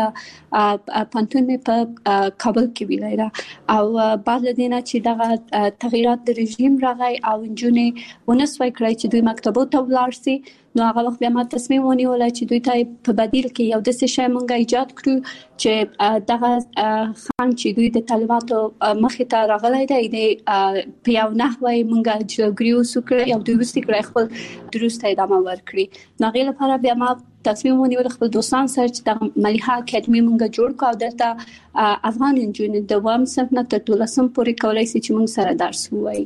پانتون مې په کابل کې ویلای او بعد لدینا چې دغه تغیرات د رژیم راغی او جنونې ونسوي کړی چې دوی مکتبو ته ولاړ شي. نو هغه وخت بیا ما تصمیم ونیول چې دوی ته په بدیل کې یو د څه شی مونږه ایجاد کړو چې دغه خان چې دوی د طالباتو مخې ته راغلي دی د پیاو نحوی مونږه جوړګریو سکړی او دوی وستې کړی خپل درسته ادامه ورکړي. نو غیر لپاره بیا ما تصمیم ونیول خپل دوستان سره چې د ملیحه اکیډمي مونږه جوړ کړو او دلته افغان انجونې د وام صنف نه تر دولسم پورې کولای شي چې مونږ سره درس ووایي.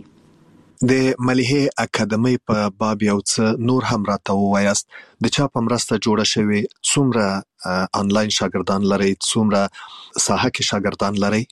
د ملیحه اکیډمي په باب یو څه نور هم راته وایاست. د چا په مرسته جوړه شوی؟ څومره آنلاین شاګردان لري؟ څومره ساحه کې شاګردان لري؟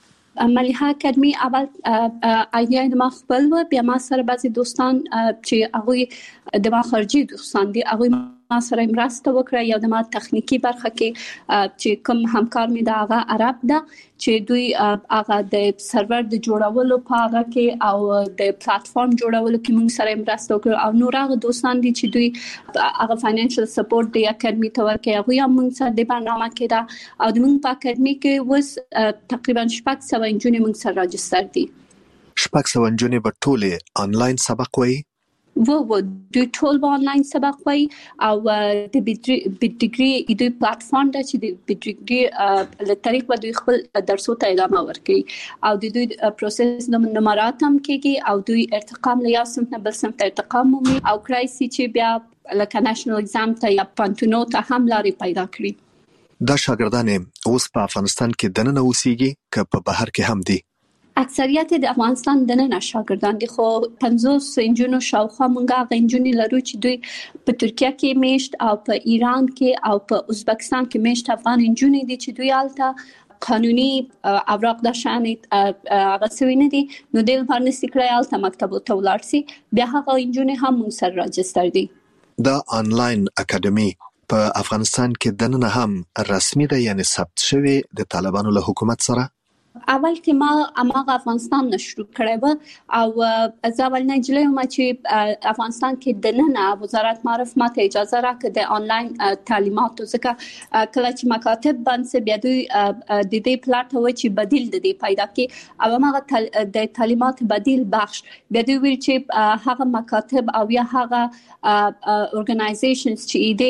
ملیحه اکیډمي اول ایډیا د ما خپل و، بیا ما سره بعضي دوستان چې هغه د ما خارجي دوستان دي هغه ما سره مرسته وکړه. یو د ما تخنیکی برخه کې چې کوم همکار مې دا هغه عرب ده چې دوی هغه د سرور د جوړولو په هغه کې او د پلیټ فارم جوړولو کې موږ سره مرسته وکړه او نور هغه دوستان دي چې دوی هغه فاینانشل سپورټ د اکیډمي ته ورکړي هغه هم موږ سره د برنامه کې دا او د موږ په اکیډمي کې وس تقریبا شپږ سوه انجونې موږ سره راجستر دي.
شپږ سوه انجونې به ټولې آنلاین سبق وایي؟
و و دوی ټول به آنلاین سبق وایي او د بیډګري دوی پلیټ فارم ده چې د بیډګري له طریق به دوی خپل درسو ته ادامه ورکړي او د دوی پروسس د نمرات هم کېږي او دوی ارتقام له یو صنف نه بل صنف ته ارتقام مومي او کړای شي چې بیا لکه نېشنل اگزام ته یا پانتونو ته هم لارې پیدا کړي.
دا شاګردان اوس په افغانستان کې دننه اوسېږي که په بهر کې هم دي؟
اکثریت د افغانستان دننه شاګردان دي خو پنځوس انجونو شاوخوا مونږه غنجونی لرو چې دوی په ترکیه کې میشت او په ایران کې او په ازبکستان کې میشت افغان انجونی دي چې دوی الته قانوني اوراق د شان هغه سوي نه دي نو د لپاره نسکړای الته مکتب ته ولاړ سي بیا هغه انجونی هم مونږ سره راجستر دي.
دا آنلاین اکیډمي په افغانستان کې دننه هم رسمي ده یعنی ثبت شوی د طالبانو له حکومت سره؟
اول کې ما اماغه افغانستان نشروع کړی و او ځاول نه جلې ما چې افغانستان کې د ننه وزارت معرف ماته اجازه راکړه د آنلاین تعلیماتو ځکه کله چې مکاتب باندې بیا دوی د دې پلاټ و چې بدیل د دې پیدا کې او هغه د تعلیمات بدیل بخش بیا دوی ویل چې هغه مکاتب او یا هغه اورګنایزیشنز چې دې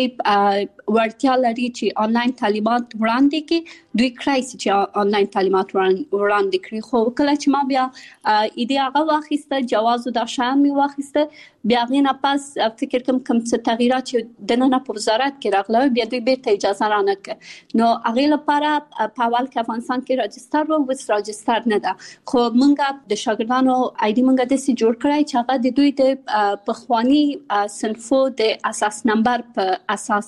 ورتیا لري چې آنلاین تعلیمات وړاندې کې دوی کرایسي چې آنلاین تعلیمات وړاندې کړی خو کله چې ما بیا ایده هغه واخیسته جواز د شان می واخیسته بیا غینه پس فکر کوم کوم څه تغیرات چې د نن په وزارت کې راغله بیا دوی به اجازه رانه ک نو هغه لپاره په اول کې افغانستان کې راجستر وو وس راجستر نه ده خو مونږه د شاګردانو آی ډي مونږه د سي جوړ کړای چې هغه د دوی د پخوانی صنفو د اساس نمبر په اساس ده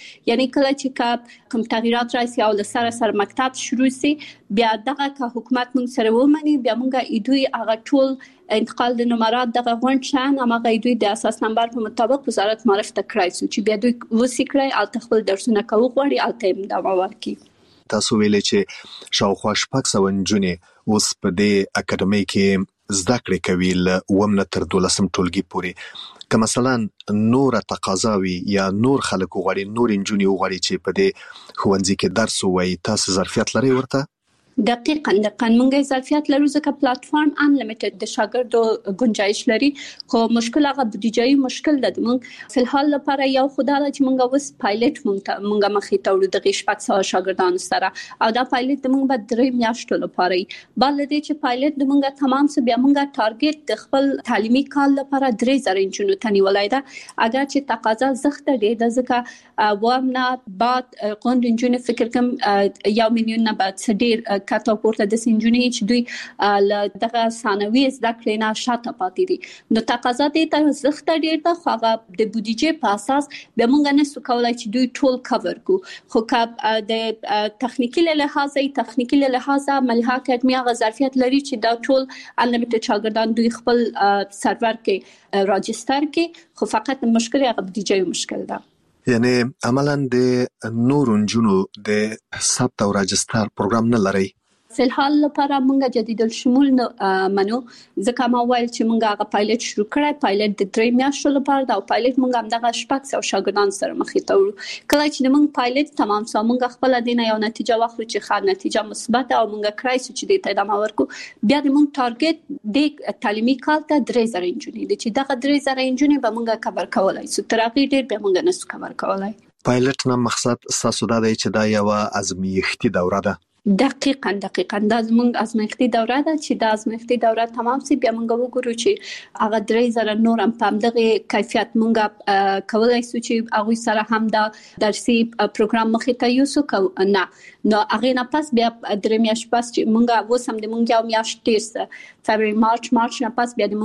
یعنی کله چې کوم تغیرات راشي او لسره سره مکتب شروع شي بیا دغه که حکومت موږ سره ومني بیا موږ ایدوی هغه ټول انتقال د نمرات دغه غونډ شان هغه ایدوی د اساس نمبر په مطابق وزارت معرف ته کړای شو چې بیا دوی وسیکړي او تخپل درسونه کوي غوړي او تیم دا ورکي.
تاسو ویلې چې شاوخوا شپږ سوه نجونې اوس په دې اکاډمۍ کې زده کړې کوي له اووم نه تر دولسم ټولګي پورې که مثلا نور تقاضاوي یا نور خلک وغواړي نور نجونې وغواړي چې په دې ښوونځي کې درس ووایي تاسو ظرفیت لرئ ورته؟
دقیقاً دقیقاً موږ ظرفیت لرو ځکه پلیټفارم انلیمیټډ د شاګردو گنجائش لري خو مشکل هغه بودیجایي مشکل ده. موږ په الحال لپاره یو خدای چې موږ اوس پایلټ موږ موږ مخې ته وړو د شپږ سوه شاګردانو سره او دا پایلټ موږ به درې میاشتو لپاره بل دې چې پایلټ د موږ تمام سه بیا موږ ټارګټ د خپل تعلیمي کال لپاره درې زره انجونو تنیولای ده اگر چې تقاضا زخته دی د ځکه وامنا بعد قوند انجونو فکر کوم یو میلیون نه بعد ډیر کاته پورته د سنجونی چې دوی ل دغه ثانوي زده کړې نه شاته پاتې دي نو تقاضا دې ته زخته ډیر ده خو هغه د بودیجې په اساس به موږ نه سو کولای چې دوی ټول کور کو خو کاب د تخنیکی له لحاظه تخنیکی له لحاظه ملها اکیډمي هغه ظرفیت لري چې دا ټول انلیمیټډ شاګردان دوی خپل سرور کې راجستر کې خو فقط مشکل هغه بودیجې مشکل ده.
یعنی عملاً د نور نجونو د ثبت او راجستر پروګرام نه لري؟
په الحال لپاره موږ جدید الشمول منو ځکه ما ویل چې موږ هغه پایلټ شروع کړی پایلټ د درې میاشتو لپاره دا پایلټ موږ هم دغه شپږ سوه شاګردان سره مخې ته وړو کله چې موږ پایلټ تمام شو موږ خپل دینه یو نتیجه واخلو چې ښه نتیجه مثبت او موږ کړای شو چې د ادامه ورکو بیا د موږ ټارګټ د تعلیمي کال ته درې زره انجونې د چې دغه درې زره انجونې به موږ کور کولای سو تر هغه ډیر به موږ نسو کور کولای.
پایلټ نه مقصد تاسو دا دی چې دا یو ازمایښتي دوره ده؟
دقیقاً دقیقاً دا زموږ ازمایښتي دوره ده چې دا ازمایښتي دوره تمام شي بیا موږ وګورو چې هغه درې زره نور هم په دغه کیفیت موږ کولای شو چې هغه سره هم دا درسي پروګرام مخې ته یوسو نه نو هغه نه پس بیا درې میاشتې پس چې موږ وسم د موږ یو میاشت تیر فبرवरी مارچ مارچ نه پس بیا د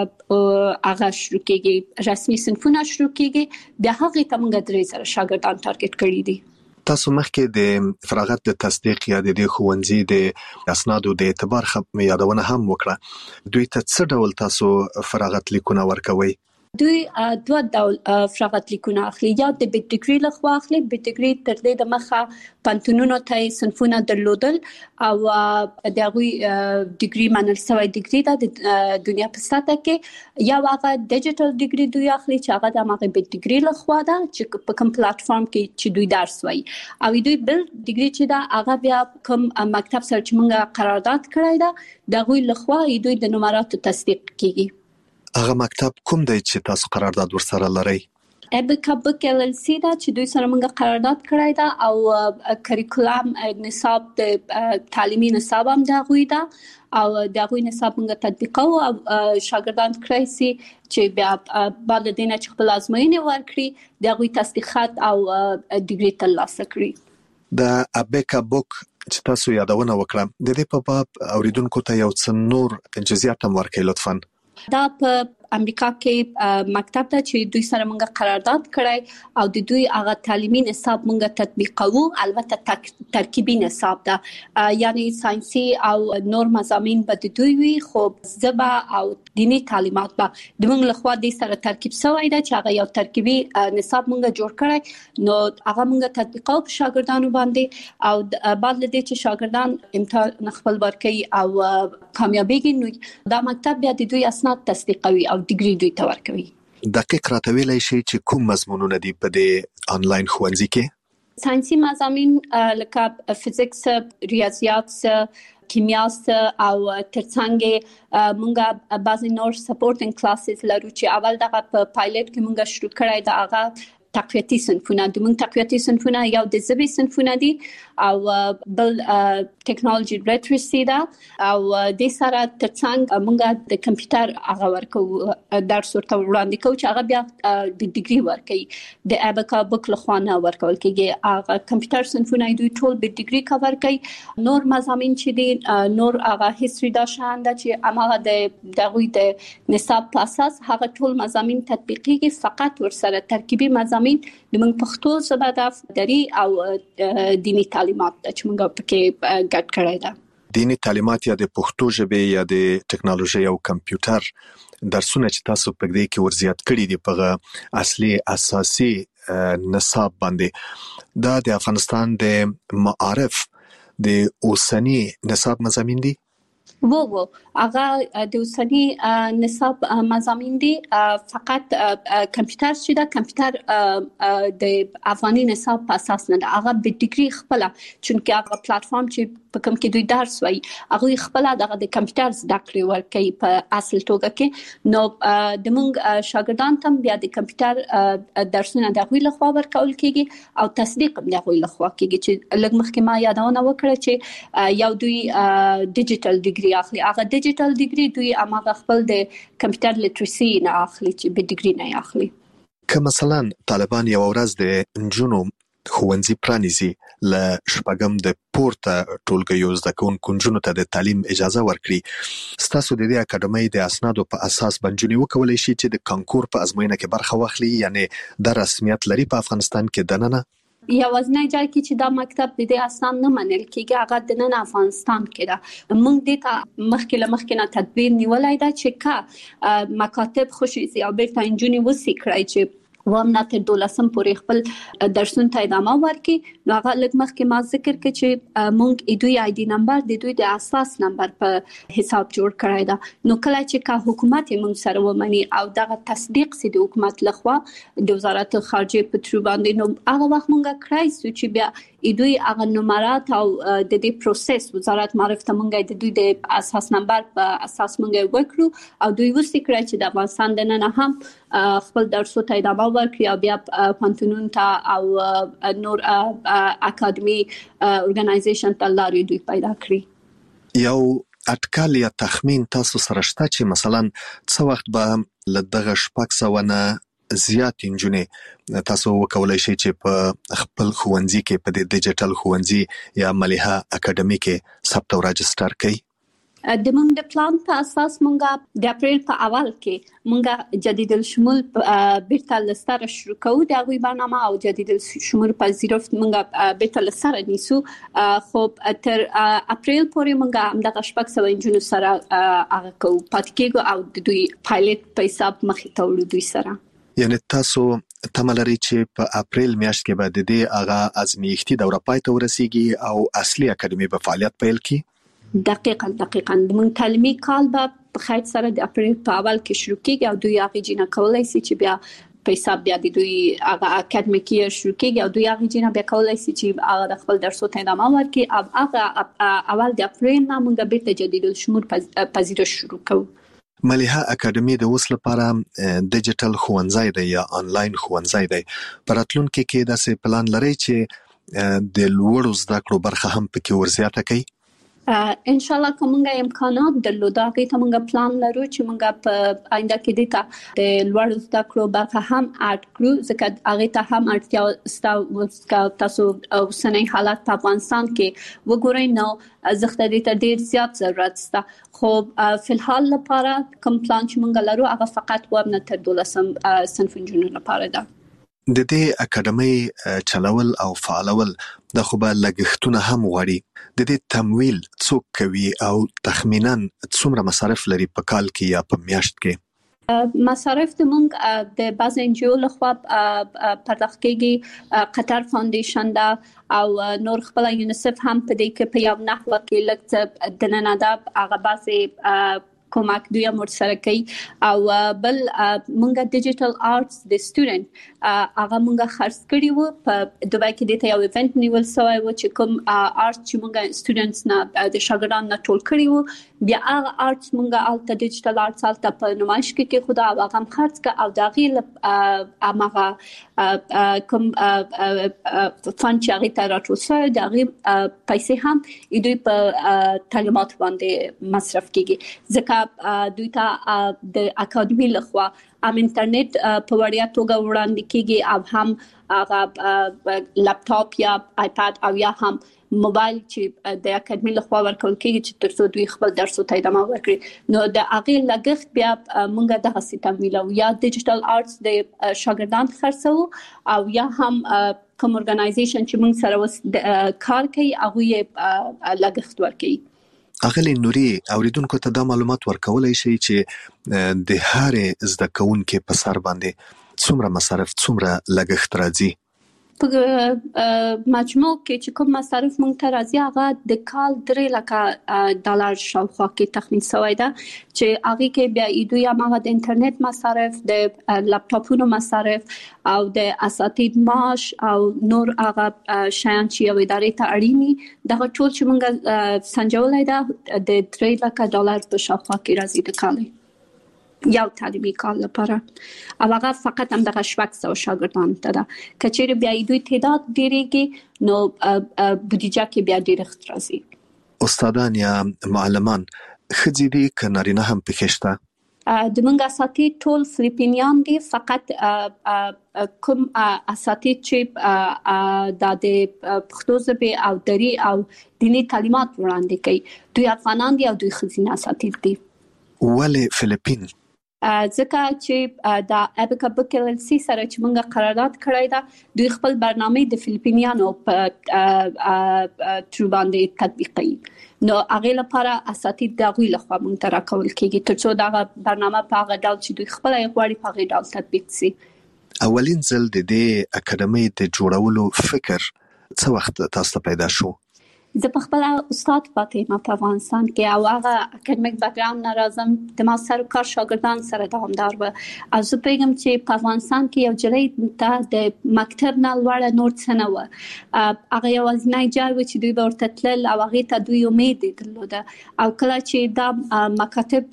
موږ هغه شروع کېږي رسمي صنفونه شروع کېږي بیا هغه ته موږ درې زره شاګردان ټارګټ کړی دي.
تاسو مخکې د فراغت د تصدیق یا د ښوونځي د اسنادو د اعتبار خپ یادونه هم وکړه دوی ته څه ډول تاسو فراغت لیکونه ورکوي؟
دوی دوه ډول فراغت لیکونه اخلي یا د بیت ډیګري لخوا اخلي بیت ډیګري تر دې د مخه پانتونونو ته صنفونه درلودل او د هغه ډیګري منل سوی ډیګري د دنیا په سطح کې یا هغه ډیجیټل ډیګري دوی اخلي چې هغه د هغه بیت ډیګري لخوا ده چې په کوم پلیټفارم کې چې دوی درس وایي او دوی بل ډیګري چې دا هغه بیا کوم مکتب سره چې موږ قرارداد کړی دا دغه لخوا دوی د نمراتو تصدیق کیږي.
هغه مکتب کوم دی چې تاسو قرارداد ورسره لرئ؟
ابکا بک ال ال سی دا چې دوی سره موږ قرارداد کړی دا او کریکولم نصاب د تعلیمي نصاب هم دا غوي دا او دا غوي نصاب موږ تطبیقو او شاګردان کړی سي چې بیا بعد د دینه چې خپل ازموینې ورکړي دا غوي تصدیقات او ډیګري ترلاسه کړي.
د ابکا بک چې تاسو یادونه وکړه د دې په باب اوریدونکو ته یو څه نور جزئیات هم ورکړئ لطفاً.
دا په امریکا کې مکتب ته چې دوی سره موږ قرارداد کړی او د دوی هغه تعلیمي نصاب موږ تطبیقو البته ترکیبي نصاب ده یعنی ساينسي او نور مضامین به د دوی وي خو زبا او دینی تعلیمات به د موږ لخوا د سره ترکیب شوی ده چې هغه یو ترکیبي نصاب موږ جوړ کړی نو هغه موږ تطبیقو په شاګردانو باندې او بعد لدې چې شاګردان امتحان خپل ورکړي او کامیابیږي نو دا مکتب بیا د دوی اسناد تصدیقوي او ډیګري دوی ته ورکوي.
دقیق راته ویلای شي چې کوم مضمونونه دي په دې انلاین ښوونځي کې؟
ساينسي مضامین لکه فزیکس، ریاضیات، کیمیا او ترڅنګ مونږه بعضی نور سپورټینګ کلاسز لرو چې اول دغه په پایلټ کې مونږه شروع کړی دا هغه تقویتي صنفونه د مونږ تقویتي صنفونه یو د ژبې صنفونه دي او بل ټیکنالوژي لیټریسي دا او د سره ترڅنګ موږ د کمپیوټر هغه ورکو درس ورته وړاندې کوو چې هغه بیا د ډیګري ورکوي د ابکا بک لخوانه ورکول کېږي هغه کمپیوټر صنفونه دوی ټول به ډیګري کور کوي نور مضامین چې دي نور هغه هیستوري دا شان ده چې هغه د دغوی د نصاب په اساس هغه ټول مضامین تطبیقي فقط ورسره ترکیبي مضامین د موږ پښتو ژبه د دري او دینی تعلیمات چې موږ پکې ګډ کړی دا
دینی تعلیمات یا د پښتو ژبې یا د ټیکنالوژي او کمپیوټر درسونه چې تاسو په دې کې ورزیات کړی دي په اصلي اساسي نصاب باندې دا د افغانستان د معارف د اوسنی نصاب مضامین دي
وو وو هغه د اوسنی نصاب مضامین دي فقط کمپیوټر چې دا کمپیوټر د افغاني نصاب په اساس نه ده هغه به ډیګري خپل چونکه هغه پلیټ فارم چې په کوم کې دوی درس وایي هغه خپل دغه د کمپیوټر زده کړې ورکوي په اصل توګه کې نو د موږ شاګردان ته بیا د کمپیوټر درسونه د غوي لخوا ورکول کېږي او تصدیق هم د غوي لخوا کېږي چې لږ مخکې ما یادونه وکړه چې یو دوی ډیجیټل ډیګري اخلي هغه ډیجیټل ډیګري دوی هغه خپل د کمپیوټر لیټریسي نه اخلي چې به ډیګري نه اخلي
که مثلا طالبان یو ورځ د انجونو ښوونځي پرانیزي ل شپږم د پورته ټولګیو زده کوونکو نجونو ته د تعلیم اجازه ورکړي ستاسو د دې اکاډمۍ د اسنادو په اساس بنجونی وکولای شي چې د کانکور په ازموینه کې برخه واخلي یعنی د رسمیت لري په افغانستان کې دننه
یوازنی ځای کې چې دا مکتب د دې اسناد نه منل کېږي هغه د نن افغانستان کې ده موږ د ته مخکې له مخکې نه تدبیر نیولای دا چې کا مکاتب خوشي او بیرته انجونی وسی کړای چې وام نه تر دولسم پورې خپل درسونه ته ادامه ورکړي نو هغه لږ مخکې ما ذکر کړ چې مونږ دوی آی ډي نمبر د دوی د اساس نمبر په حساب جوړ کړی دا نو کله چې کا حکومت مونږ سره ومني او دغه تصدیق سي د حکومت لخوا د وزارت خارجه په تر باندې نو هغه وخت مونږ کړای سو چې بیا دوی هغه نمرات او د دې پروسس وزارت معرفت مونږ د دوی د اساس نمبر په اساس مونږ وکړو او دوی وسې کړی چې د افغانستان د نن هم خپل درسو ته ادامه ورکړي او بیا پانتونون ته او نور اکاډمي اورګنایزیشن ته لاري دوی پیدا کړی
یو اټکل یا تخمین تاسو سره شته چې مثلا څو وخت به لدغه شپږ سوه نه زیات انجونې تاسو وکولای شئ چې په خپل ښوونځي کې په د ډیجیټل ښوونځي یا مليحه اکاډمي کې ثبت او راجستر کړئ
د موږ د پلان په اساس موږ د اپریل په اول کې موږ جدید الشمول بیرته لستر شروع کوو د غوي برنامه او جدید الشمول په زیرفت موږ بیرته لستر نیسو خو تر اپریل پورې موږ هم د شپږ سوه انجونو سره هغه کوو پاتکیګو او د دوی پایلټ په حساب مخې ته وړو دوی سره
یعنی تاسو تملري چې په اپریل میاشت کې به د دې هغه ازمیښتي دوره پای ته ورسیږي او اصلي اکاډمي په فعالیت پیل کړي
دقیقاً دقیقاً د موږ تعلیمي کال به په خیر سره د اپریل په اول کې شروع کیږي او دوی هغه جنا کولای شي چې بیا په حساب بیا د دوی هغه اکاډمیک یې شروع کیږي او دوی هغه جنا بیا کولای شي چې هغه د خپل درسو ته ادامه ورکړي او هغه اول د اپریل نه موږ بیرته جدید الشمول پذیرش شروع کوو
مليحه اکاډمي د اوس لپاره ډیجیټل ښوونځی دی یا آنلاین ښوونځی دی په راتلونکي کې داسې پلان لري چې د لوړو زده کړو برخه هم پکې ورزیاته کړي
ان شاء الله کومه امکانات درلوده هغه ته موږ پلان لرو چې موږ په آینده کې د د لوړ زده کړو برخه هم اډ کړو ځکه هغه ته هم اړتیا تاسو اوسنۍ حالات په افغانستان کې وګورئ نو زخته دې ته ډیر زیات ضرورت شته خو په الحال لپاره کوم پلان چې موږ لرو هغه فقط و نه تر دولسم صنف جنونو لپاره ده
د دې اکاډمۍ چلول او فعالول د خو به لګښتونه هم غواړي د دې تمویل څوک کوي او تخمینا څومره مصارف لري په کال کې یا په میاشت کې
مصارف د مونږ د باز انجیو لخوا پرداخت کیږي قطر فاونډیشن دا او نور خپل یونیسف هم په دې کې په یو نحوه کې لکه د نندا هغه باسي کومک دوی هم ورسره کوي او بل مونږه ډیجیټل آرټس د سټوډنټ هغه مونږه خرڅ کړی وو په دوبای کې د یو ایونت نیول سوی و چې کوم آرټ چې مونږه سټوډنټس نه د شاګردانو نه ټول کړی وو بیا هغه آرټس مونږه الته ډیجیټل آرټس الته په نمایش کې کې خدا هغه هم خرڅ ک او داغه هغه کوم فند چې هغه ته راټول شوی دغه پیسې هم دوی په تعلیمات باندې مصرف کیږي ځکه دوی ته د اکاډمي لخوا ام انټرنیټ په وړیا توګه وړاندې کیږي او هم هغه لپټاپ یا آیپاد او یا هم موبایل چې د اکاډمي لخوا ورکول کیږي چې ترڅو دوی خپل درسو ته ادامه ورکړي نو د هغه لګښت بیا مونږه د هڅې تمویل یا ډیجیټل آرټس د شاګردان خرڅو او یا هم کوم اورګنایزیشن چې مونږ سره کار کوي هغه لګښت ورکړي.
اغلی نوري اوریدونکو ته د معلومات ورکولای شي چې د هر زده کوونکو په سر باندې څومره مصارف څومره لګښت راځي
په مجموع کې چې کوم مصارف مونږ ته راځي هغه د کال درې لکه ډالر شاوخوا کې تخمین شوی ده چې هغه کې بیا دوی هم هغه د انټرنیټ مصارف د لپټاپونو مصارف او د اساتید معاش او نور هغه شیان چې یو ادارې ته اړینی دغه ټول چې مونږ سنجولای ده د درې لکه ډالر په شاوخوا کې راځي د کال یو تعلیمي کال لپاره او هغه فقط هم دغه شپږ سوه شاګردان ته ده کچېرې بیا دوی تعداد ډیریږي نو بودیجه کې بیا ډیرښت راځي.
استادان یا معلمان ښځې دي که نارینه هم پکې شته؟
د موږ اساتید ټول فلیپینیان دي فقط کوم اساتید چې د پښتو ژبې او دري او دینی تعلیمات وړاندې کوي دوی افغانان دي او دوی ښځینه اساتید دي.
ولې فلیپین؟
ځکه چې د ابیکا بک ال سی سره چې موږ قرارداد کړی دا دوی خپل برنامه د فلیپینیانو په تر باندې تطبیقوي نو هغه لپاره اساتید دغه لخوا موږ ته راکول کیږي ترڅو دا برنامه په هغه ډول چې دوی خپل غواړي په هغه ډول تطبیق شي.
اولین ځل د دې اکاډمۍ د جوړولو فکر څه وخت تاسو ته پیدا شو؟
زه په خپل استاد پاتې ما په افغانستان کې او هغه اکیډمیک بیک ګراوند نه راځم د ما سره کار شاګردان سره دوامدار و او زه پیغام چې په افغانستان کې یو جلې ته د مکتب نه لوړ نور څه نه و هغه یوازینی ځای و چې دوی به ورته تلل او هغه ته دوی امید درلوده او کله چې دا مکاتب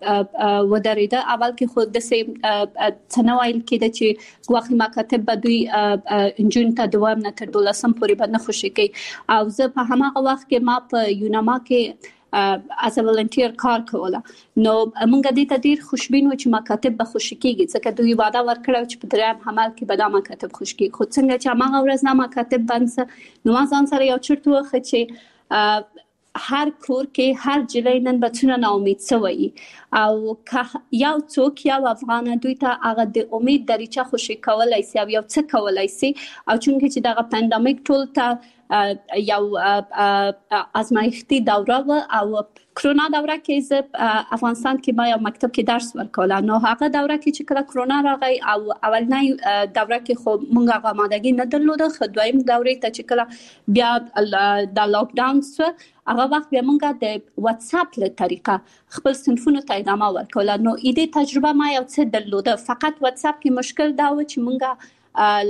ودرېده اول کې خود د سه څنوایل کې د چې واخی مکاتب به دوی انجن ته دوام نه تر دولسم پورې به نه خوشي کوي او زه په هغه وخت کې ما په یوناما کې از ولنټیر کار کوله نو موږ د دې ډیر خوشبین و چې مکاتب به خوشی کیږي ځکه دوی وعده ورکړه چې په دریم حمل کې به دا مکاتب خوشی کیږي خو څنګه چې هغه ورځ نه مکاتب بنځ نو ځان سره یو چرته وخت چې هر کور کې هر جلې نن بچنه نا امید سوي او یو څوک یو افغان دوی ته هغه د امید دریچه خوشی کولای سي او یو څه کولای سي او چونکه چې دغه پاندیمیک ټول ته یو ازمایښتي دوره و او کرونا دوره کې زه افغانستان کې ما یو مکتب کې درس ورکول نو هغه دوره کې چې کله کرونا راغی او اولنۍ دوره کې خو مونږ هغه مادګي نه درلوده خو دویم دوره ته چې کله بیا د لاک ډاون سو هغه وخت بیا مونږ د واتس اپ له طریقه خپل صنفونو ته ادامه ورکول نو اې تجربه ما یو څه درلوده فقط واتس اپ کې مشکل دا و چې مونږ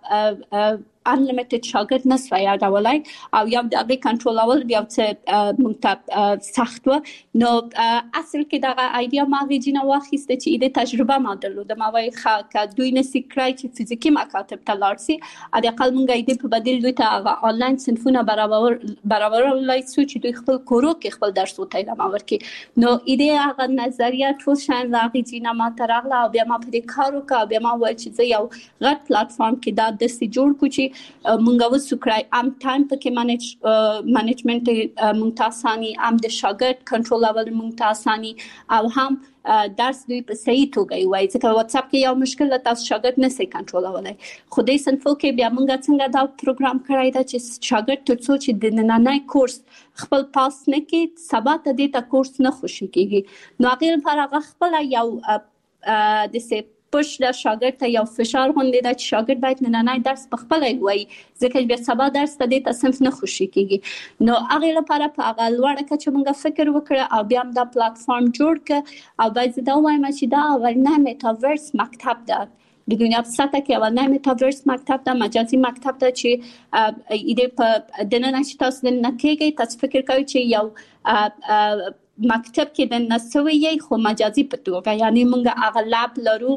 لکه unlimited شاګرد نسوي یادولای او یو د هغه کنټرولول یو څه مونږ سخت و نو اصل کې دا ایډیا ما ویجینه واخیسته چې د تجربه ما درلوده ما وای ښه ک دوی نسی کرای چې فزیکی مکاتب ته لاړ سي د اقل مونږ ایډي په بدیل دوی ته هغه آنلاین صنفونه برابر برابر لای سو چې دوی خپل کورو کې خپل درس وته ادامه ورکړي نو ایډي هغه نظریه ټول شان راغی چې ما ترغله او بیا ما په دې کارو کا بیا ما وای چې زه یو غټ پلیټفارم کې دا د سي جوړ کو چې مونږ وسو کرای ام ټایم پکې مانیج مانیجمنت مونږ تاسانی ام د شاګرد کنټرول اول مونږ تاسانی او هم درس دوی په صحیح توګه وایي ځکه واتس اپ کې یو مشکل تاسو شاګرد نه سي کنټرولولای خو دې صنفو کې بیا مونږ څنګه دا پروګرام کړی دا چې شاګرد ترڅو چې د نننۍ کورس خپل پاس نه کې سبا ته دې تا کورس نه خوشي کیږي نو هغه لپاره خپل یو د سه پوش د شاګرد ته یو فشار غونډې ده چې شاګرد باید نننی درس په خپل وایي ځکه بیا سبا درس ته د تصنف نه خوشي کیږي نو هغه لپاره په هغه لوړه کچه موږ فکر وکړ او بیا هم دا پلیټ فارم جوړ ک او باید دا وایم چې دا اولنی میتاورس مکتب ده د دنیا په سطح کې اولنی میتاورس مکتب ده مجازي مکتب ده چې ایده په دننه چې تاسو د نکېږي تاسو فکر کوئ چې یو مکتب کې د نسوي خو مجازي په توګه یعنی موږ هغه لاب لرو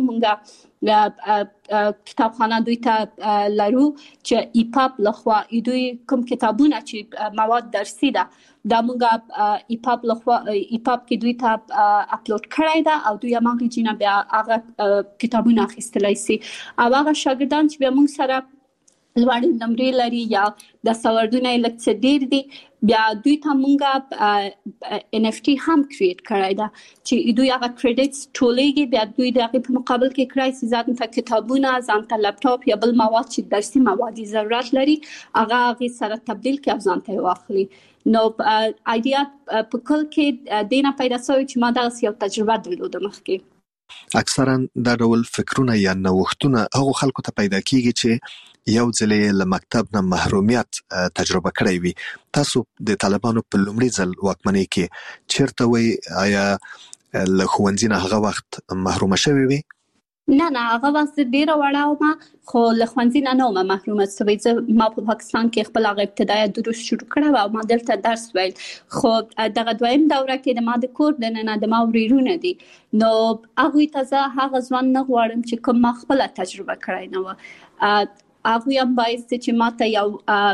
موږ کتابخانه دوی ته لرو چې ایپاپ لخوا دوی کوم کتابونه چې مواد درسي ده دا موږ ایپاپ لخوا ایپاپ کې دوی ته اپلوډ کړی ده او دوی هغه جنا بیا هغه کتابونه اخیستلای شي او هغه شاګردان چې بیا موږ سره لوړ نمرې لري یا د سوردونه لکه ډیر دي بیا دوی ته مونږه ان اف ټي هم کریټ کړای دا چې دوی هغه کریډټس ټولېږي بیا دوی د هغه په مقابل کې کرایسي ځان ته کتابونه ځان ته لپټاپ یا بل مواد چې درسي مواد ضرورت لري هغه هغه سره تبدیل کړي ځان ته واخلي نو ایډیا په کل کې دینه پیدا شوی چې ما دا یو تجربه درلوده مخکې
اکثرا دا ډول فکرونه یا نوښتونه هغه خلکو ته پیدا کیږي چې یو ځلې له مکتب نه محرومیت تجربه کړی وي تاسو د طالبانو په لومړي ځل واکمنۍ کې چیرته وي آیا له ښوونځي نه هغه وخت محرومه شوی وي
نه نه هغه وخت ډیره وړه وم خو له ښوونځي نه نه محرومه شوی زه ما په پاکستان کې خپل هغه ابتدایي دروس شروع کړل او ما دلته درس ویل خو دغه دویم دوره کې د ما د کور د نه د ما ورېرونه دي نو هغه ته زه هغه ځوان نه غواړم چې کوم ما خپل تجربه کړی نه و هغه هم باید چې ماته یو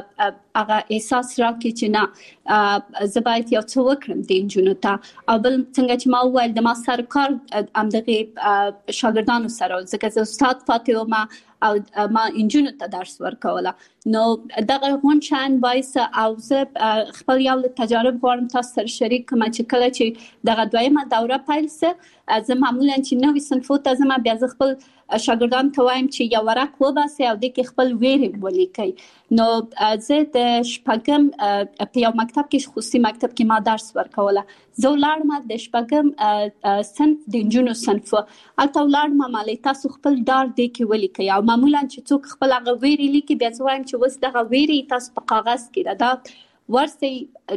هغه احساس راکړي چې نه زه باید یو څه وکړم د انجونو ته او بل څنګه چې ما وویل د ما سره کار همدغه شاګردانو سره ځکه زه استاد پاتې وم او ما انجونو ته درس ورکوله نو دغه غون شان باعث او زه خپل یو تجارب غواړم تاسو سره شریک کړم چې کله چې دغه دویمه دوره پیل سه زه معمولا چې نوې صنفو ته زما بیا زه خپل شاګردان ته وایم چې یو ورق وباسي او د کې خپل ویرې ولیکي نو زه د شپږم په یو مکتب کې خصوصي مکتب کې ما درس ورکوله زه ولاړم د شپږم صنف د انجونو صنف البته ولاړم مالې تاسو خپل دار د کې ولیکي او معمولا چې څوک خپل هغه ویرې لیکي بیا زه وایم چې وس دغه ویرې تاسو په کاغذ کې دا ورسي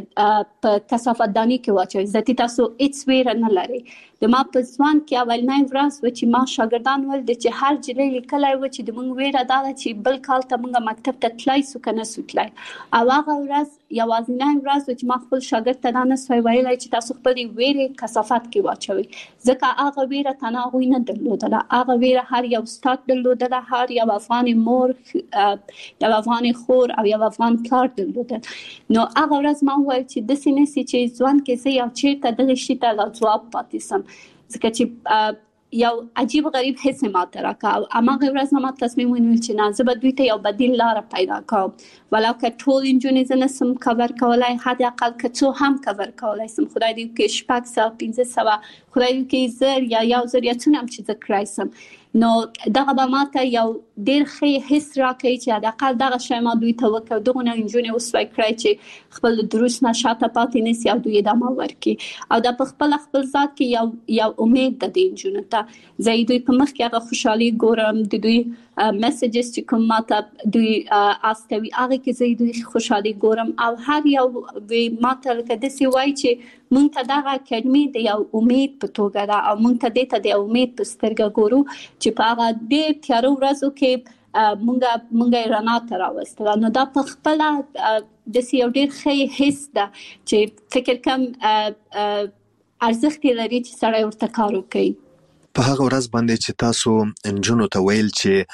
په کثافت دانی کې واچوي ځکه تاسو هیڅ ویره نه لري د ما په ځوان کې اولنۍ ورځ و چې ما شاګردان ول د چې هر جلې لیکلای و چې د مونږ ویره دا چې بل کال ته مونږ مکتب ته تلای سو کنه سوتلای او هغه ورځ یوازینۍ ورځ و چې ما خپل شاګرد ته نه سوي ویلای چې تاسو خپل ویره کثافت کې واچوي ځکه هغه ویره تناغوي نه درلودله هغه ویره هر یو استاد درلودله هر یو افغان مور یو افغان خور او یو افغان پلار درلودل نو هغه ورځ ما وویل چې د سینې چې ځوان کې زه یو چیرته دغه شي ته لا ځواب پاتې سم ځکه چې یو عجیب غریب حس ماته راکاو اما غوړز ما تصمیم ونیول چې نه زه به دوی ته یو بدیل لار پیدا کوم ولو که ټول انجونې زنه سم کور کولای حد اقل که څو هم کور کولای سم خدای دې کې شپږ سو پنځه سو خدای دې کې زر یا یو زر یا څونه هم چې ذکر سم نو دغه به ماته یو ډیر ښه حس راکړي چې حد اقل دغه شی ما دوی ته وکړ دغه انجونې وسوي کړی چې خپل دروس نه شاته پاتې نسی او دوی ادامه ورکړي او د خپل خپل ذات کې یو یو امید د انجونې ته زه دوی په مخ کې هغه خوشحالي ګورم د دوی میسجز چې کوم ماته دوی استوي هغه کې زه دوی خوشحالي ګورم او هر یو وی ماته لکه د سی وای چې مونږ ته دغه اکیډمي د یو امید په توګه ده او مونږ ته د ته د امید په سترګه ګورو چې په هغه د تیارو ورځو کې مونږه مونږه رڼا ته راوستل نو دا په خپل د سی یو ډیر ښه حس ده چې فکر کوم ارزښت لري چې سړی ورته کار وکړي
په هغه ورځ باندې چې تاسو انجونو ته ویل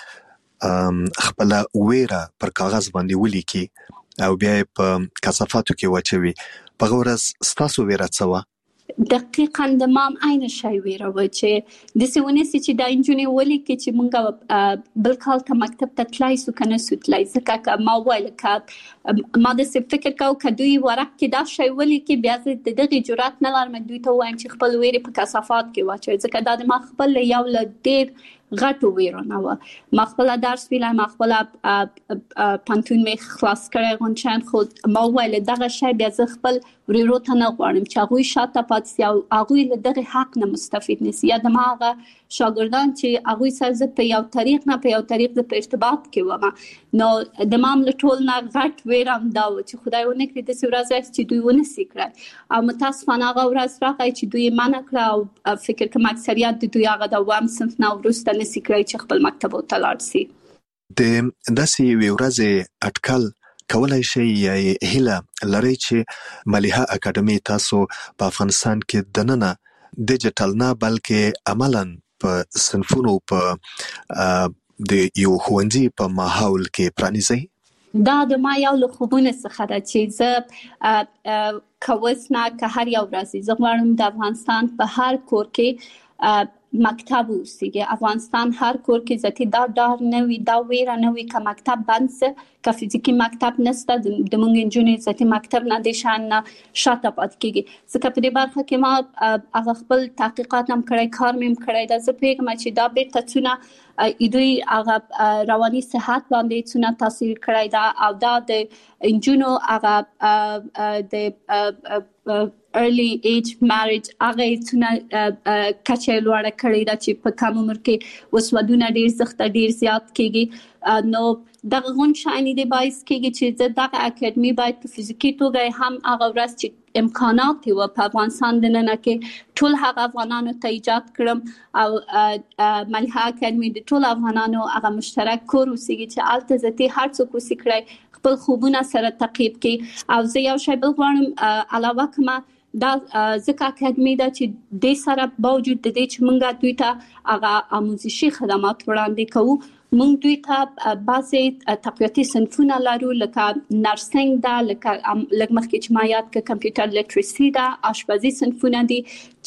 چې خپل ویره پر کاغذ باندې ولیکي او بیا په کثافاتو کې واچوي په هغه ورځ ستاسو ویره څه وه
دقیقاً د مام عین شی ویره و چې د سیونه سي چې د انجونې ولیکي چې مونږه بل کال ته مکتب ته تلای سو کنه سو تلای ځکه ما ویل که ما د فکر کاو که دوی ورق کې دا شی ولیکي بیا د دغه جرأت نه لرم دوی ته وایم چې خپل ویره په کثافات کې واچوي ځکه دا د ما خپل یو ل ډیر غټو ویرونه و. ما خپل درس ویلای، ما خپل پانتون می خلاص کړی غونچان، خو ما ویل دغه شی بیا زه خپل ورورو ته نه غواړم چې هغوی شاته پاتې سي او هغوی له دغه حق نه مستفید نشي. یا د ما هغه شاګردان چې هغوی سره زه په یو طریق نه په یو طریق د په ارتباط کې وم، نو د ما هم له ټول نه غټ ویرم دا و چې خدای ونه کړي داسې ورځ راشي چې دوی ونه سي کړی. او متاسفانه هغه ورځ راغی چې دوی یې منع کړه او فکر کوم اکثریت د دوی هغه د اووم صنف نه وروسته نسي کړی چې خپل مکتبو ته لاړ سي.
د داسې یوې ورځې اټکل کولای شي یا هیله لري چې ملیحه اکاډمي تاسو په افغانستان کې دننه ډیجیټل نه بلکې عملاً په صنفونو په د یو ښوونځي په ماحول کې پرانیزئ؟
دا د ما یو له خوبونو څخه ده چې زه کوس نه که هر یو ورځ زه غواړم د افغانستان په هر کور کې مکتب اوسیږي. افغانستان هر کور کې ذاتي دا ډار نه وي، دا ویره نه وي که مکتب بند سي، که فزیکي مکتب نشته د موږ نجونې ذاتي مکتب نه د شان نه شاته پاتې کېږي. ځکه په دې برخه کې ما هغه خپل تحقیقات هم کړی، کار مې هم کړی ده. زه پوهېږم چې دا بیرته څونه دوی هغه رواني صحت باندې څونه تاثیر کړی ده او دا د نجونو هغه د early age marriage هغه څونه کچه لوړه کړې ده چې په کم عمر کې وسودونه ډیر سخت ډیر زیات کېږي. نو دغه غون شایني دی باعث کېږي چې زه دغه اکیډمي باید په فزیکي توګه هم هغه ورځ چې امکانات و په افغانستان دننه کې ټول هغه افغانانو ته ایجاد کړم او ملیحه اکیډمي د ټول افغانانو هغه مشترک کور اوسېږي چې هلته ذاتي هر څوک اوسي کړی خپل خوبونه سره تعقیب کړي. او زه یو شی بل غواړم علاوه کومه دا ځکه اکیډمي ده چې د سره باوجود د دې چې موږ دوی ته هغه آموزشي خدمات وړاندې کوو، موږ دوی ته بعضې تقویتي صنفونه لرو لکه نرسنګ ده، لکه لږ مخکې چې ما یاد کړه کمپیوټر لیټریسي ده، آشپزي صنفونه دي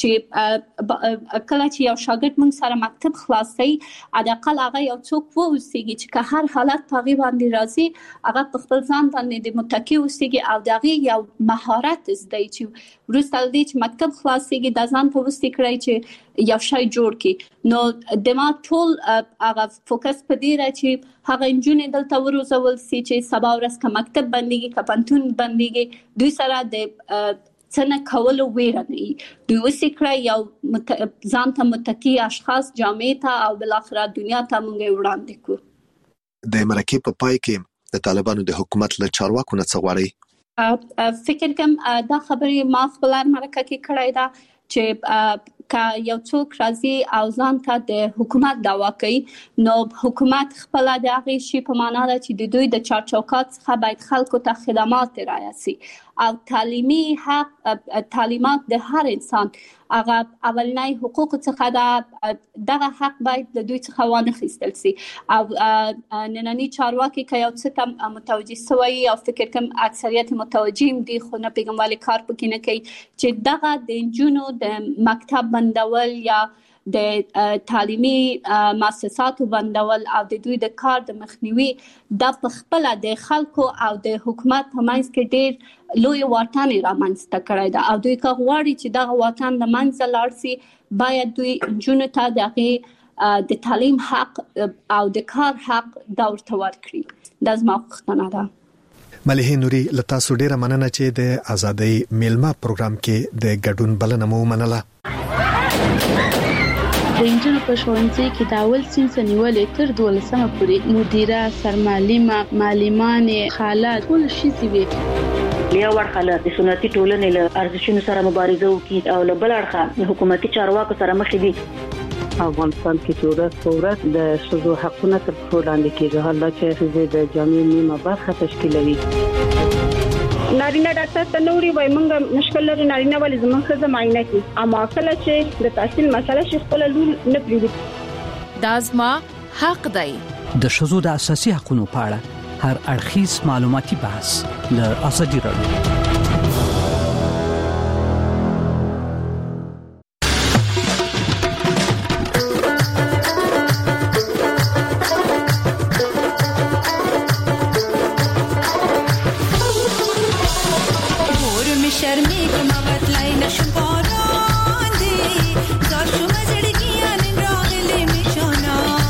چې کله چې یو شاګرد موږ سره مکتب خلاصوي حداقل هغه یو څوک واوسېږي چې که هر حالت په هغې باندې راځي هغه په خپل ځان باندې د متکي اوسېږي او د هغې یو مهارت زده چې وروسته له دې چې مکتب خلاصېږي دا ځان ته وستې کړی چې یو شی جوړ کړي. نو د ما ټول هغه فوکس په دې دی چې هغه نجونې دلته وروزول سي چې سبا ورځ که مکتب بندېږي که پوهنتون بندېږي دوی سره د څه نه کولو ویره نه وي، دوی وسې کړی یو مت... ځان ته متکي اشخاص جامعې ته او بالاخره دنیا ته موږ یې وړاندې کړو.
د مرکې په پای کې د طالبانو د حکومت له چارواکو نه څه غواړئ؟
فکر کوم دا خبرې ما خپل مرکه کې کړی ده چې که یو څوک راځي او ځان ته د حکومت دعوا کوي نو حکومت خپل د هغې شي په معنا ده چې د دوی د چارچوکات څخه باید خلکو ته خدمات رعایت سي او تعلیمي حق تعلیمات د هر انسان هغه اولنی حقوق څخه ده، دغه حق باید د دوی څخه وانخیستل سي. او نننی چارواکي که یو څه ته متوجه سوی او فکر کوم اکثریت متوجه دي خو نه پوهېږم ولې کار پکې نه کوي چې دغه د نجونو د مکتب بندول یا د تعلیمي مؤسساتو بندول او د دوی د کار د مخنیوي دا په خپله د خلکو او د حکومت په منځ کې ډېر لوی واټن یې رامنځته کړی ده او دوی که غواړي چې دغه واټن له منځه لاړ سي باید دوی نجونو ته د هغې د تعلیم حق او د کار حق دا ورته ورکړي. دا زما غوښتنه ده.
ملیحه نوري له تاسو ډیره مننه چې د ازادۍ میلمه پروګرام کې د ګډون بلنه مو منله.
د انجونو په ښوونځي کې د اول صنف نیولې تر دولسمه پورې مدیره، سرمعلمه، معلمانې، خاله ټول ښځې وې.
له یو اړخه د سنتي ټولنې له ارزښتونو سره مبارزه وکړي او له بل اړخه حکومتي چارواکو سره مخ دي.
افغانستان کې چې ورځ په ورځ د ښځو حقونه تر پښو لاندې کېږي، حالا چې ښځې د جامعې نیمه برخه تشکیلوي.
نارینه ډاکټر ته نوري وای مونږ مشکل لري نارینه ولې زموږ ښځه معاینه کوي، اما کله چې د تحصیل مسله شي خپل لور نه پریږدي.
دا زما حق دی.
د ښځو د اساسي حقوقو په اړه هر اړخیز معلوماتي بحث د ازادي راډیو.
شم باران دی زار شم زړګیان راغلې مشانا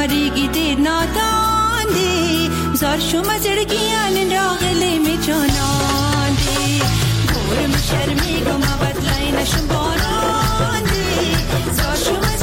کاریگی دیر نادان دی زار شما زرگیان راغلی می جانان دی گورم شرمی گم بدلای نشم باران دی زار شما